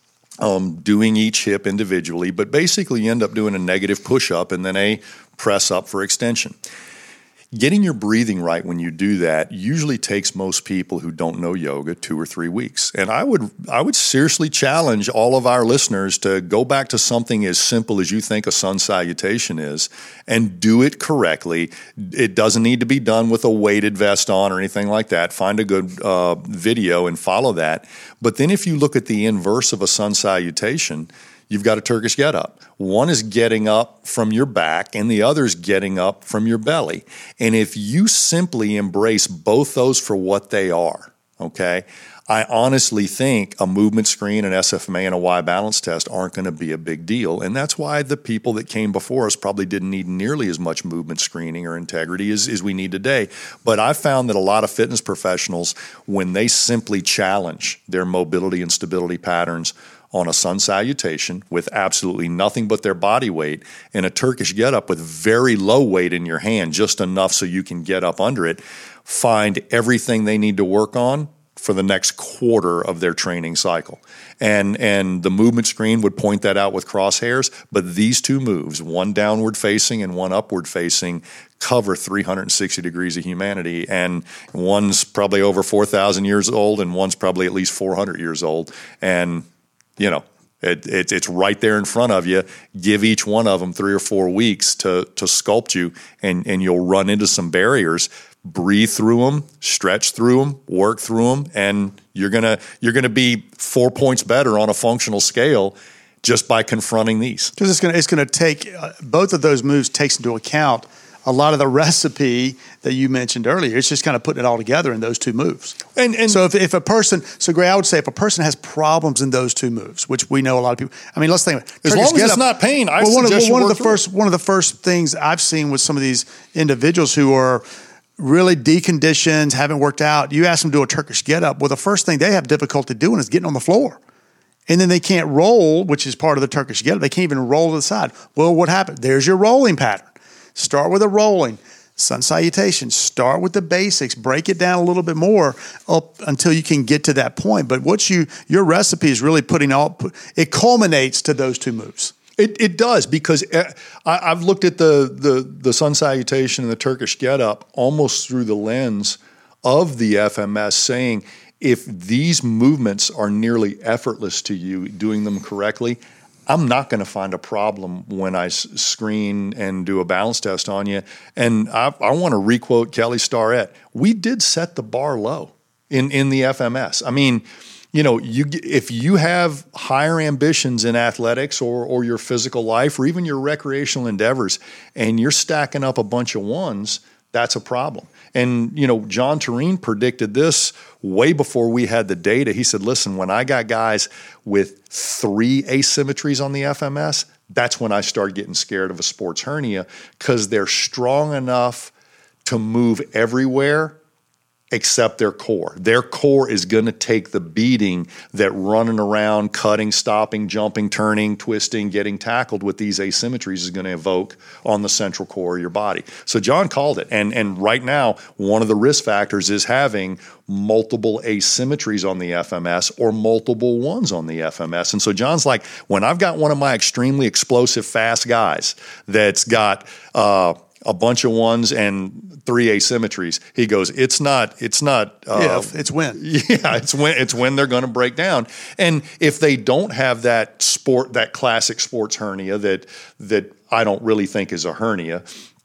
um, doing each hip individually. But basically, you end up doing a negative push-up and then a press-up for extension. Getting your breathing right when you do that usually takes most people who don't know yoga two or three weeks. And I would I would seriously challenge all of our listeners to go back to something as simple as you think a sun salutation is and do it correctly. It doesn't need to be done with a weighted vest on or anything like that. Find a good uh, video and follow that. But then if you look at the inverse of a sun salutation, you've got a Turkish get-up. One is getting up from your back, and the other is getting up from your belly. And if you simply embrace both those for what they are, okay, I honestly think a movement screen, an S F M A, and a Y balance test aren't going to be a big deal. And that's why the people that came before us probably didn't need nearly as much movement screening or integrity as, as we need today. But I found that a lot of fitness professionals, when they simply challenge their mobility and stability patterns on a sun salutation with absolutely nothing but their body weight and a Turkish get-up with very low weight in your hand, just enough so you can get up under it, find everything they need to work on for the next quarter of their training cycle. And and the movement screen would point that out with crosshairs, but these two moves, one downward facing and one upward facing, cover three hundred sixty degrees of humanity, and one's probably over four thousand years old and one's probably at least four hundred years old. And you know, it, it, it's right there in front of you. Give each one of them three or four weeks to to sculpt you, and, and you'll run into some barriers. Breathe through them, stretch through them, work through them, and you're gonna you're gonna be four points better on a functional scale just by confronting these.
Because it's gonna it's gonna take uh, both of those moves takes into account a lot of the recipe that you mentioned earlier. It's just kind of putting it all together in those two moves. And, and so if, if a person, so Gray, I would say if a person has problems in those two moves, which we know a lot of people, I mean, let's think about it.
As long as it's not pain, I
well, one
suggest
of,
you
one
work
of the first it. One of the first things I've seen with some of these individuals who are really deconditioned, haven't worked out, you ask them to do a Turkish get-up, well, the first thing they have difficulty doing is getting on the floor. And then they can't roll, which is part of the Turkish get-up. They can't even roll to the side. Well, what happened? There's your rolling pattern. Start with a rolling. Sun salutation, start with the basics, break it down a little bit more up until you can get to that point. But what you your recipe is really putting all, it culminates to those two moves.
It it does, because I, I've looked at the, the, the sun salutation and the Turkish get-up almost through the lens of the F M S, saying if these movements are nearly effortless to you, doing them correctly, I'm not going to find a problem when I s- screen and do a balance test on you. And I, I want to requote Kelly Starrett. We did set the bar low in, in the F M S. I mean, you know, you if you have higher ambitions in athletics or or your physical life or even your recreational endeavors, and you're stacking up a bunch of ones, that's a problem. And, you know, John Tureen predicted this way before we had the data. He said, listen, when I got guys with three asymmetries on the F M S, that's when I start getting scared of a sports hernia, because they're strong enough to move everywhere except their core. Their core is going to take the beating that running around, cutting, stopping, jumping, turning, twisting, getting tackled with these asymmetries is going to evoke on the central core of your body. So John called it. And, and right now, one of the risk factors is having multiple asymmetries on the F M S or multiple ones on the F M S. And so John's like, when I've got one of my extremely explosive, fast guys that's got uh, a bunch of ones and three asymmetries, he goes, it's not, it's not, uh,
yeah, it's when,
yeah, it's when, it's when they're going to break down. And if they don't have that sport, that classic sports hernia that, that I don't really think is a hernia,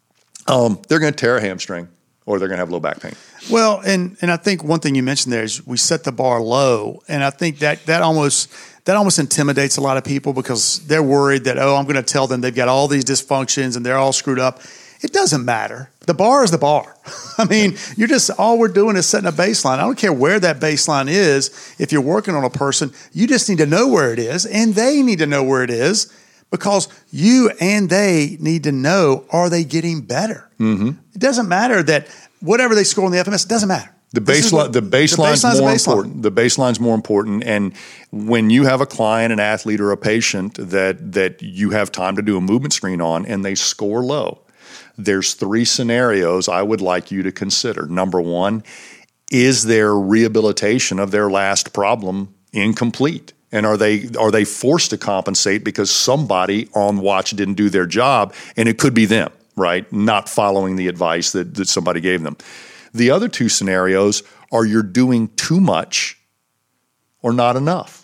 um, they're going to tear a hamstring or they're going to have low back pain.
Well, and, and I think one thing you mentioned there is we set the bar low. And I think that, that almost, that almost intimidates a lot of people because they're worried that, oh, I'm going to tell them they've got all these dysfunctions and they're all screwed up. It doesn't matter. The bar is the bar. I mean, you're just, all we're doing is setting a baseline. I don't care where that baseline is. If you're working on a person, you just need to know where it is, and they need to know where it is, because you and they need to know, are they getting better? Mm-hmm. It doesn't matter that whatever they score on the F M S, it doesn't matter.
The baseline, the baseline's
the
more
baseline.
important. The baseline's more important. And when you have a client, an athlete, or a patient that that you have time to do a movement screen on, and they score low, there's three scenarios I would like you to consider. Number one, is their rehabilitation of their last problem incomplete? And are they are they forced to compensate because somebody on watch didn't do their job, and it could be them, right? Not following the advice that, that somebody gave them. The other two scenarios are you're doing too much or not enough.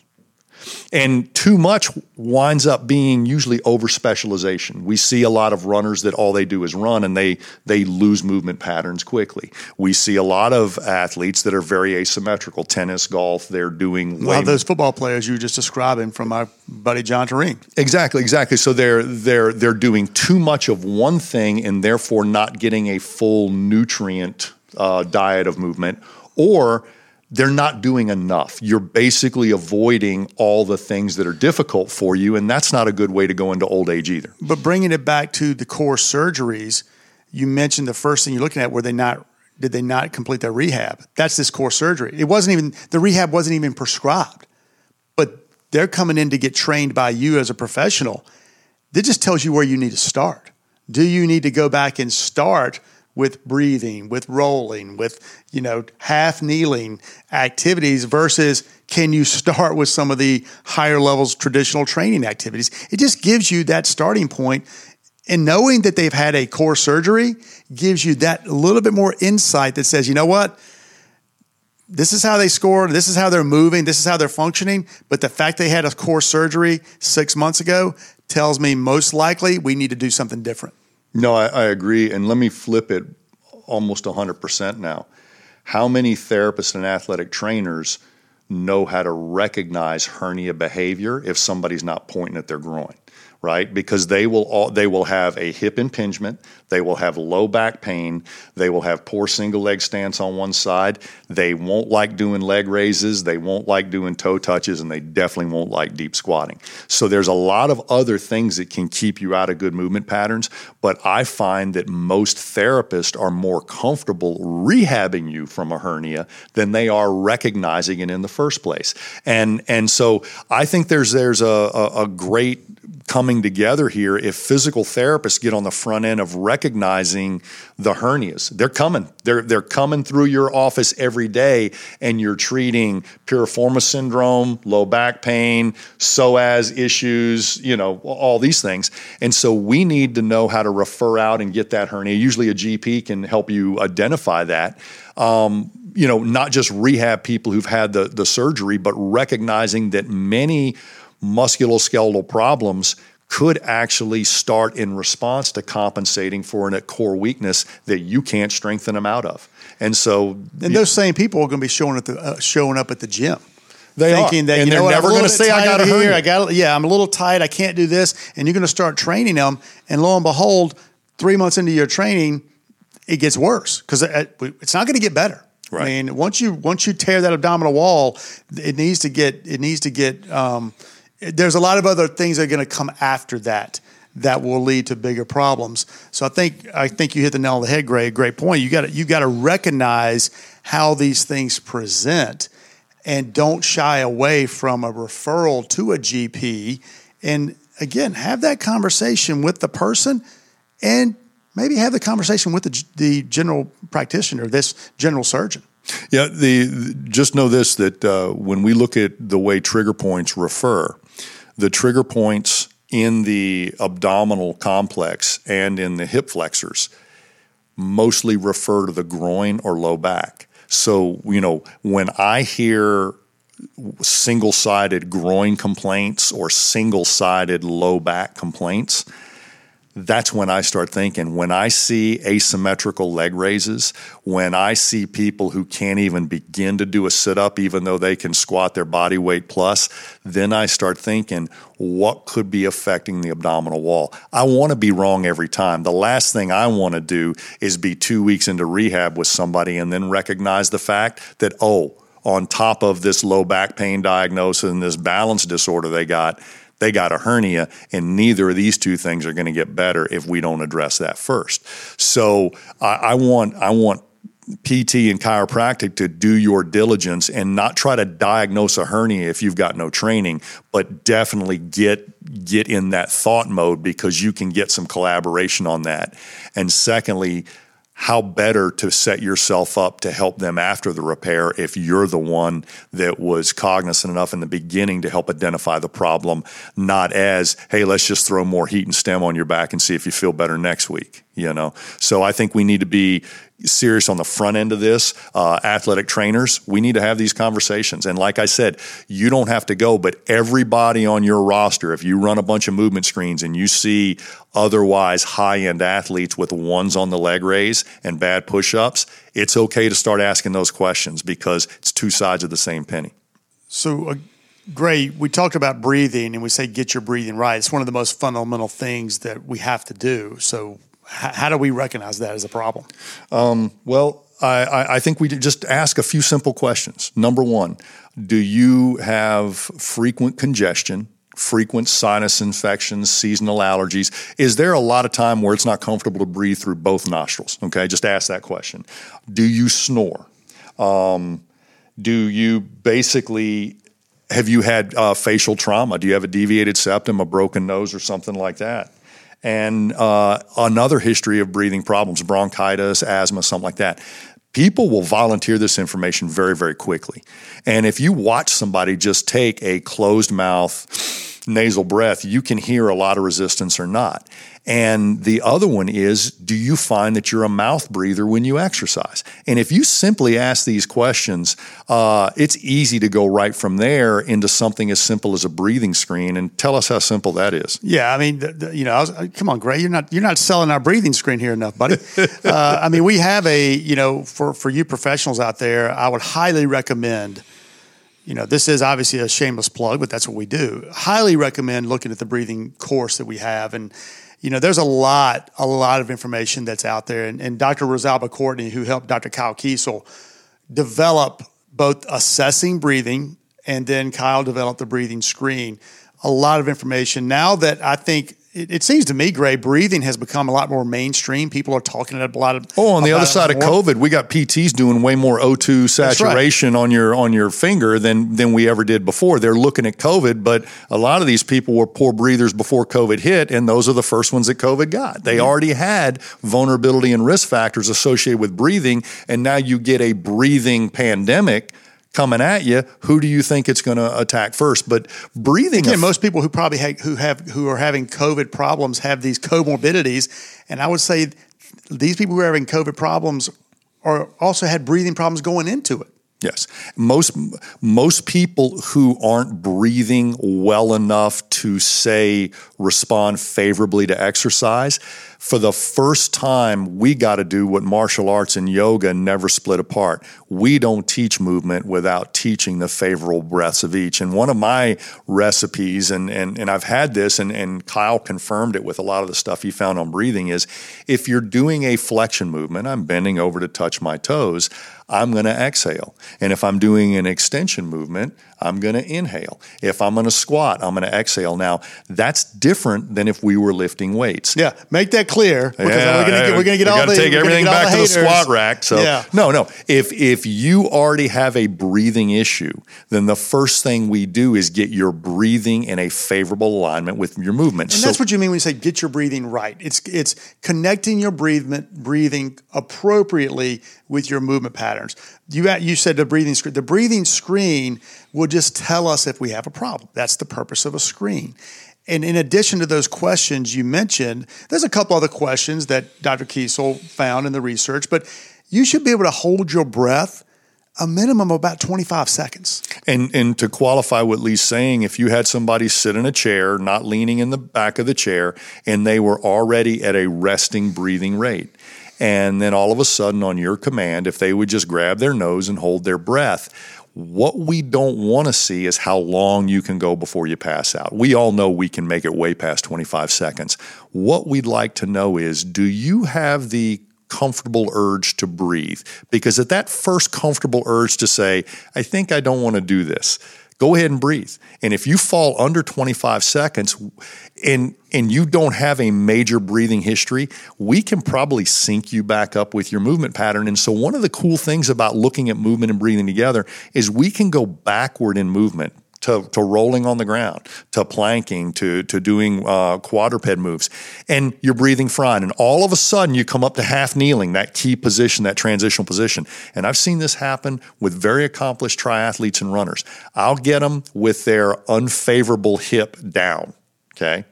And too much winds up being usually over-specialization. We see a lot of runners that all they do is run, and they they lose movement patterns quickly. We see a lot of athletes that are very asymmetrical. Tennis, golf, they're doing
Well,
way
those football players you were just describing from my buddy John Tureen.
Exactly, exactly. So they're they're they're doing too much of one thing and therefore not getting a full nutrient uh, diet of movement, or they're not doing enough. You're basically avoiding all the things that are difficult for you, and that's not a good way to go into old age either.
But bringing it back to the core surgeries, you mentioned the first thing you're looking at, were they not did they not complete their rehab? That's this core surgery. It wasn't even the rehab wasn't even prescribed, but they're coming in to get trained by you as a professional. That just tells you where you need to start. Do you need to go back and start with breathing, with rolling, with, you know, half kneeling activities versus can you start with some of the higher levels traditional training activities? It just gives you that starting point. And knowing that they've had a core surgery gives you that little bit more insight that says, you know what? This is how they scored. This is how they're moving. This is how they're functioning. But the fact they had a core surgery six months ago tells me most likely we need to do something different.
No, I, I agree. And let me flip it almost one hundred percent now. How many therapists and athletic trainers know how to recognize hernia behavior if somebody's not pointing at their groin, right? Because they will all, they will have a hip impingement, they will have low back pain, they will have poor single leg stance on one side, they won't like doing leg raises, they won't like doing toe touches, and they definitely won't like deep squatting. So there's a lot of other things that can keep you out of good movement patterns, but I find that most therapists are more comfortable rehabbing you from a hernia than they are recognizing it in the first place. And and so I think there's there's a, a, a great coming together here if physical therapists get on the front end of recognizing the hernias. They're coming. They're they're coming through your office every day, and you're treating piriformis syndrome, low back pain, psoas issues, you know, all these things. And so we need to know how to refer out and get that hernia. Usually a G P can help you identify that. Um, you know, not just rehab people who've had the, the surgery, but recognizing that many musculoskeletal problems could actually start in response to compensating for a core weakness that you can't strengthen them out of. And so,
and those same people are going to be showing at the uh, showing up at the gym.
They
thinking
are.
that,
and
you
they're
know what,
never going to say, I got a hernia.
Here, I got, yeah, I'm a little tight. I can't do this. And you're going to start training them. And lo and behold, three months into your training, it gets worse because it's not going to get better. Right. I mean, once you once you tear that abdominal wall, it needs to get it needs to get. Um, there's a lot of other things that are going to come after that that will lead to bigger problems. So I think I think you hit the nail on the head, Greg. Great point. You got to you got to recognize how these things present, and don't shy away from a referral to a G P. And again, have that conversation with the person, and maybe have the conversation with the, the general practitioner, this general surgeon.
Yeah, the, the just know this, that uh, when we look at the way trigger points refer, the trigger points in the abdominal complex and in the hip flexors mostly refer to the groin or low back. So, you know, when I hear single-sided groin complaints or single-sided low back complaints, that's when I start thinking. When I see asymmetrical leg raises, when I see people who can't even begin to do a sit-up even though they can squat their body weight plus, then I start thinking, what could be affecting the abdominal wall? I want to be wrong every time. The last thing I want to do is be two weeks into rehab with somebody and then recognize the fact that, oh, on top of this low back pain diagnosis and this balance disorder they got, they got a hernia, and neither of these two things are going to get better if we don't address that first. So I, I want I want P T and chiropractic to do your diligence and not try to diagnose a hernia if you've got no training, but definitely get get in that thought mode because you can get some collaboration on that. And secondly, how better to set yourself up to help them after the repair if you're the one that was cognizant enough in the beginning to help identify the problem, not as, hey, let's just throw more heat and stem on your back and see if you feel better next week, you know? So I think we need to be serious on the front end of this. Uh, athletic trainers, we need to have these conversations. And like I said, you don't have to go, but everybody on your roster, if you run a bunch of movement screens and you see otherwise high-end athletes with ones on the leg raise and bad push-ups, it's okay to start asking those questions because it's two sides of the same penny.
So, uh, great. We talked about breathing and we say get your breathing right. It's one of the most fundamental things that we have to do. So how do we recognize that as a problem?
Um, well, I, I think we just ask a few simple questions. Number one, do you have frequent congestion, frequent sinus infections, seasonal allergies? Is there a lot of time where it's not comfortable to breathe through both nostrils? Okay, just ask that question. Do you snore? Um, do you basically, have you had uh, facial trauma? Do you have a deviated septum, a broken nose, or something like that? And uh, another history of breathing problems, bronchitis, asthma, something like that. People will volunteer this information very, very quickly. And if you watch somebody just take a closed mouth nasal breath, you can hear a lot of resistance or not. And the other one is, do you find that you're a mouth breather when you exercise? And if you simply ask these questions, uh, it's easy to go right from there into something as simple as a breathing screen. And tell us how simple that is.
Yeah, I mean, the, the, you know, I was, come on, Gray, you're not you're not selling our breathing screen here enough, buddy. uh, I mean, we have a, you know, for for you professionals out there, I would highly recommend. You know, this is obviously a shameless plug, but that's what we do. Highly recommend looking at the breathing course that we have. And, you know, there's a lot, a lot of information that's out there. And, and Doctor Rosalba Courtney, who helped Doctor Kyle Kiesel develop both assessing breathing, and then Kyle developed the breathing screen. A lot of information. Now that I think, it, it seems to me, Gray, breathing has become a lot more mainstream. People are talking a lot of.
Oh, on the other side of COVID, we got P Ts doing way more O two saturation right. on your on your finger than than we ever did before. They're looking at COVID, but a lot of these people were poor breathers before COVID hit, and those are the first ones that COVID got. They mm-hmm. already had vulnerability and risk factors associated with breathing, and now you get a breathing pandemic coming at you. Who do you think it's going to attack first? But breathing.
Again, most people who probably ha- who have who are having COVID problems have these comorbidities, and I would say these people who are having COVID problems are also had breathing problems going into it.
Yes. Most most people who aren't breathing well enough to, say, respond favorably to exercise, for the first time, we got to do what martial arts and yoga never split apart. We don't teach movement without teaching the favorable breaths of each. And one of my recipes, and and, and I've had this, and, and Kyle confirmed it with a lot of the stuff he found on breathing, is if you're doing a flexion movement, I'm bending over to touch my toes, I'm going to exhale. And if I'm doing an extension movement, I'm going to inhale. If I'm going to squat, I'm going to exhale. Now, that's different than if we were lifting weights.
Yeah, make that clear. Because
yeah,
we're going to get, we're going to get all the
take everything back
the
to the squat rack. So
yeah.
no, no. If if you already have a breathing issue, then the first thing we do is get your breathing in a favorable alignment with your movement.
And
so,
that's what you mean when you say get your breathing right. It's it's connecting your breathing breathing appropriately with your movement patterns. You you said the breathing screen. The breathing screen will just tell us if we have a problem. That's the purpose of a screen. And in addition to those questions you mentioned, there's a couple other questions that Doctor Kiesel found in the research, but you should be able to hold your breath a minimum of about twenty-five seconds.
And and to qualify what Lee's saying, if you had somebody sit in a chair, not leaning in the back of the chair, and they were already at a resting breathing rate, and then all of a sudden on your command, if they would just grab their nose and hold their breath, what we don't want to see is how long you can go before you pass out. We all know we can make it way past twenty-five seconds. What we'd like to know is, do you have the comfortable urge to breathe. Because at that first comfortable urge to say, I think I don't want to do this, go ahead and breathe. And if you fall under twenty-five seconds and and you don't have a major breathing history, we can probably sync you back up with your movement pattern. And so one of the cool things about looking at movement and breathing together is we can go backward in movement. To, to rolling on the ground, to planking, to to doing uh, quadruped moves, and you're breathing fine. And all of a sudden, you come up to half kneeling, that key position, that transitional position. And I've seen this happen with very accomplished triathletes and runners. I'll get them with their unfavorable hip down, okay?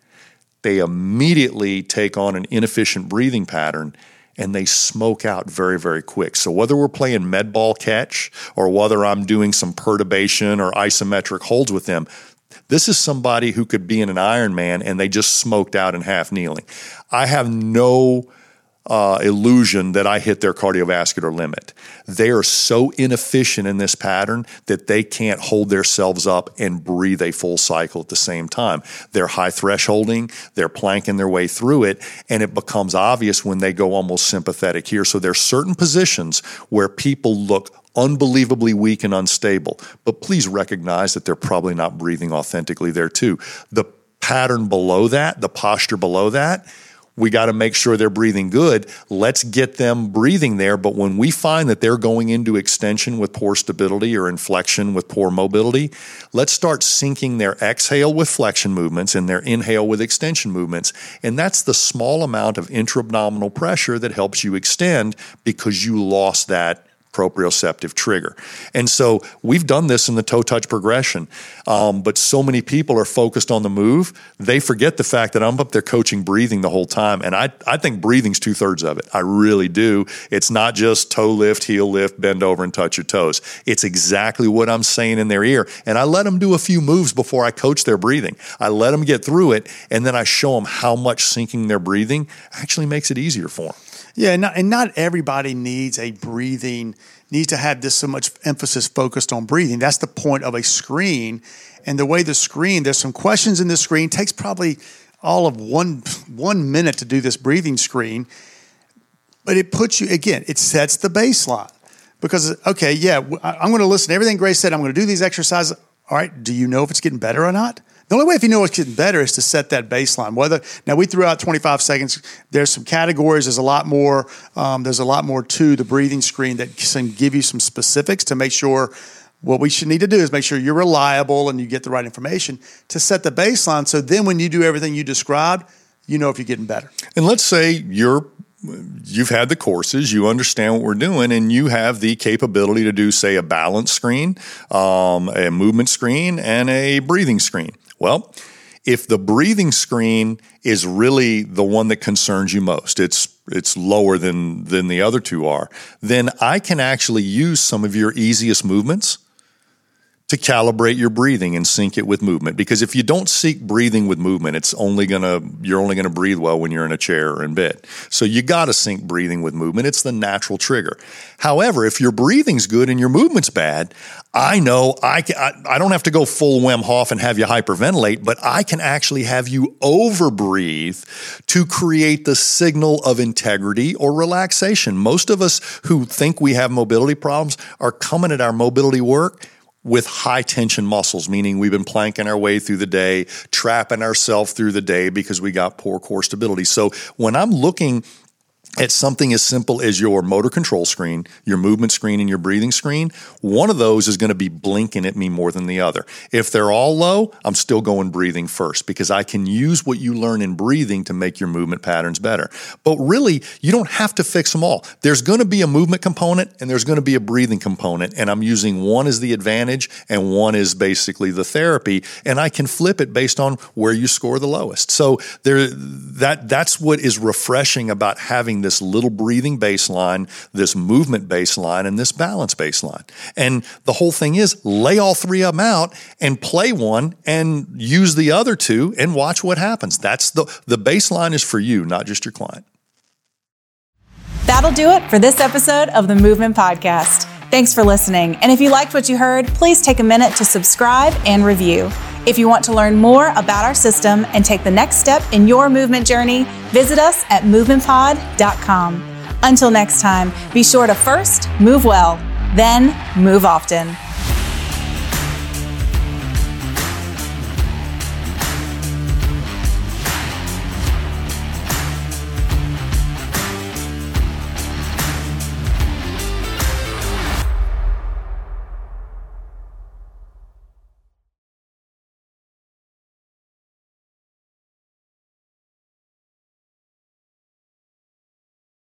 They immediately take on an inefficient breathing pattern, and they smoke out very, very quick. So whether we're playing med ball catch or whether I'm doing some perturbation or isometric holds with them, this is somebody who could be in an Ironman and they just smoked out in half kneeling. I have no uh, illusion that I hit their cardiovascular limit. They are so inefficient in this pattern that they can't hold themselves up and breathe a full cycle at the same time. They're high thresholding, they're planking their way through it, and it becomes obvious when they go almost sympathetic here. So there's certain positions where people look unbelievably weak and unstable, but please recognize that they're probably not breathing authentically there too. The pattern below that, the posture below that, we got to make sure they're breathing good. Let's get them breathing there. But when we find that they're going into extension with poor stability or inflection with poor mobility, let's start syncing their exhale with flexion movements and their inhale with extension movements. And that's the small amount of intra-abdominal pressure that helps you extend because you lost that proprioceptive trigger. And so we've done this in the toe touch progression, um, but so many people are focused on the move, they forget the fact that I'm up there coaching breathing the whole time. And I, I think breathing's two thirds of it. I really do. It's not just toe lift, heel lift, bend over and touch your toes. It's exactly what I'm saying in their ear. And I let them do a few moves before I coach their breathing. I let them get through it, and then I show them how much syncing their breathing actually makes it easier for them.
Yeah, and not, and not everybody needs a breathing, needs to have this so much emphasis focused on breathing. That's the point of a screen. And the way the screen, there's some questions in the screen, takes probably all of one one minute to do this breathing screen. But it puts you, again, it sets the baseline. Because, okay, yeah, I'm going to listen to everything Grace said. I'm going to do these exercises. All right, do you know if it's getting better or not? The only way if you know it's getting better is to set that baseline. Whether now we threw out twenty-five seconds. There's some categories. There's a lot more. Um, there's a lot more to the breathing screen that can give you some specifics to make sure. What we should need to do is make sure you're reliable and you get the right information to set the baseline. So then, when you do everything you described, you know if you're getting better.
And let's say you're. You've had the courses, you understand what we're doing, and you have the capability to do, say, a balance screen, um, a movement screen, and a breathing screen. Well, if the breathing screen is really the one that concerns you most, it's it's lower than than the other two are, then I can actually use some of your easiest movements to calibrate your breathing and sync it with movement. Because if you don't sync breathing with movement, it's only gonna you're only gonna breathe well when you're in a chair or in bed. So you gotta sync breathing with movement. It's the natural trigger. However, if your breathing's good and your movement's bad, I know I can, I, I don't have to go full Wim Hof and have you hyperventilate, but I can actually have you overbreathe to create the signal of integrity or relaxation. Most of us who think we have mobility problems are coming at our mobility work with high tension muscles, meaning we've been planking our way through the day, trapping ourselves through the day because we got poor core stability. So when I'm looking at something as simple as your motor control screen, your movement screen, and your breathing screen, one of those is going to be blinking at me more than the other. If they're all low, I'm still going breathing first because I can use what you learn in breathing to make your movement patterns better. But really, you don't have to fix them all. There's going to be a movement component and there's going to be a breathing component, and I'm using one as the advantage and one is basically the therapy, and I can flip it based on where you score the lowest. So there, that that's what is refreshing about having this little breathing baseline, this movement baseline, and this balance baseline. And the whole thing is lay all three of them out and play one and use the other two and watch what happens. That's the, the baseline is for you, not just your client.
That'll do it for this episode of the Movement Podcast. Thanks for listening. And if you liked what you heard, please take a minute to subscribe and review. If you want to learn more about our system and take the next step in your movement journey, visit us at movement pod dot com. Until next time, be sure to first move well, then move often.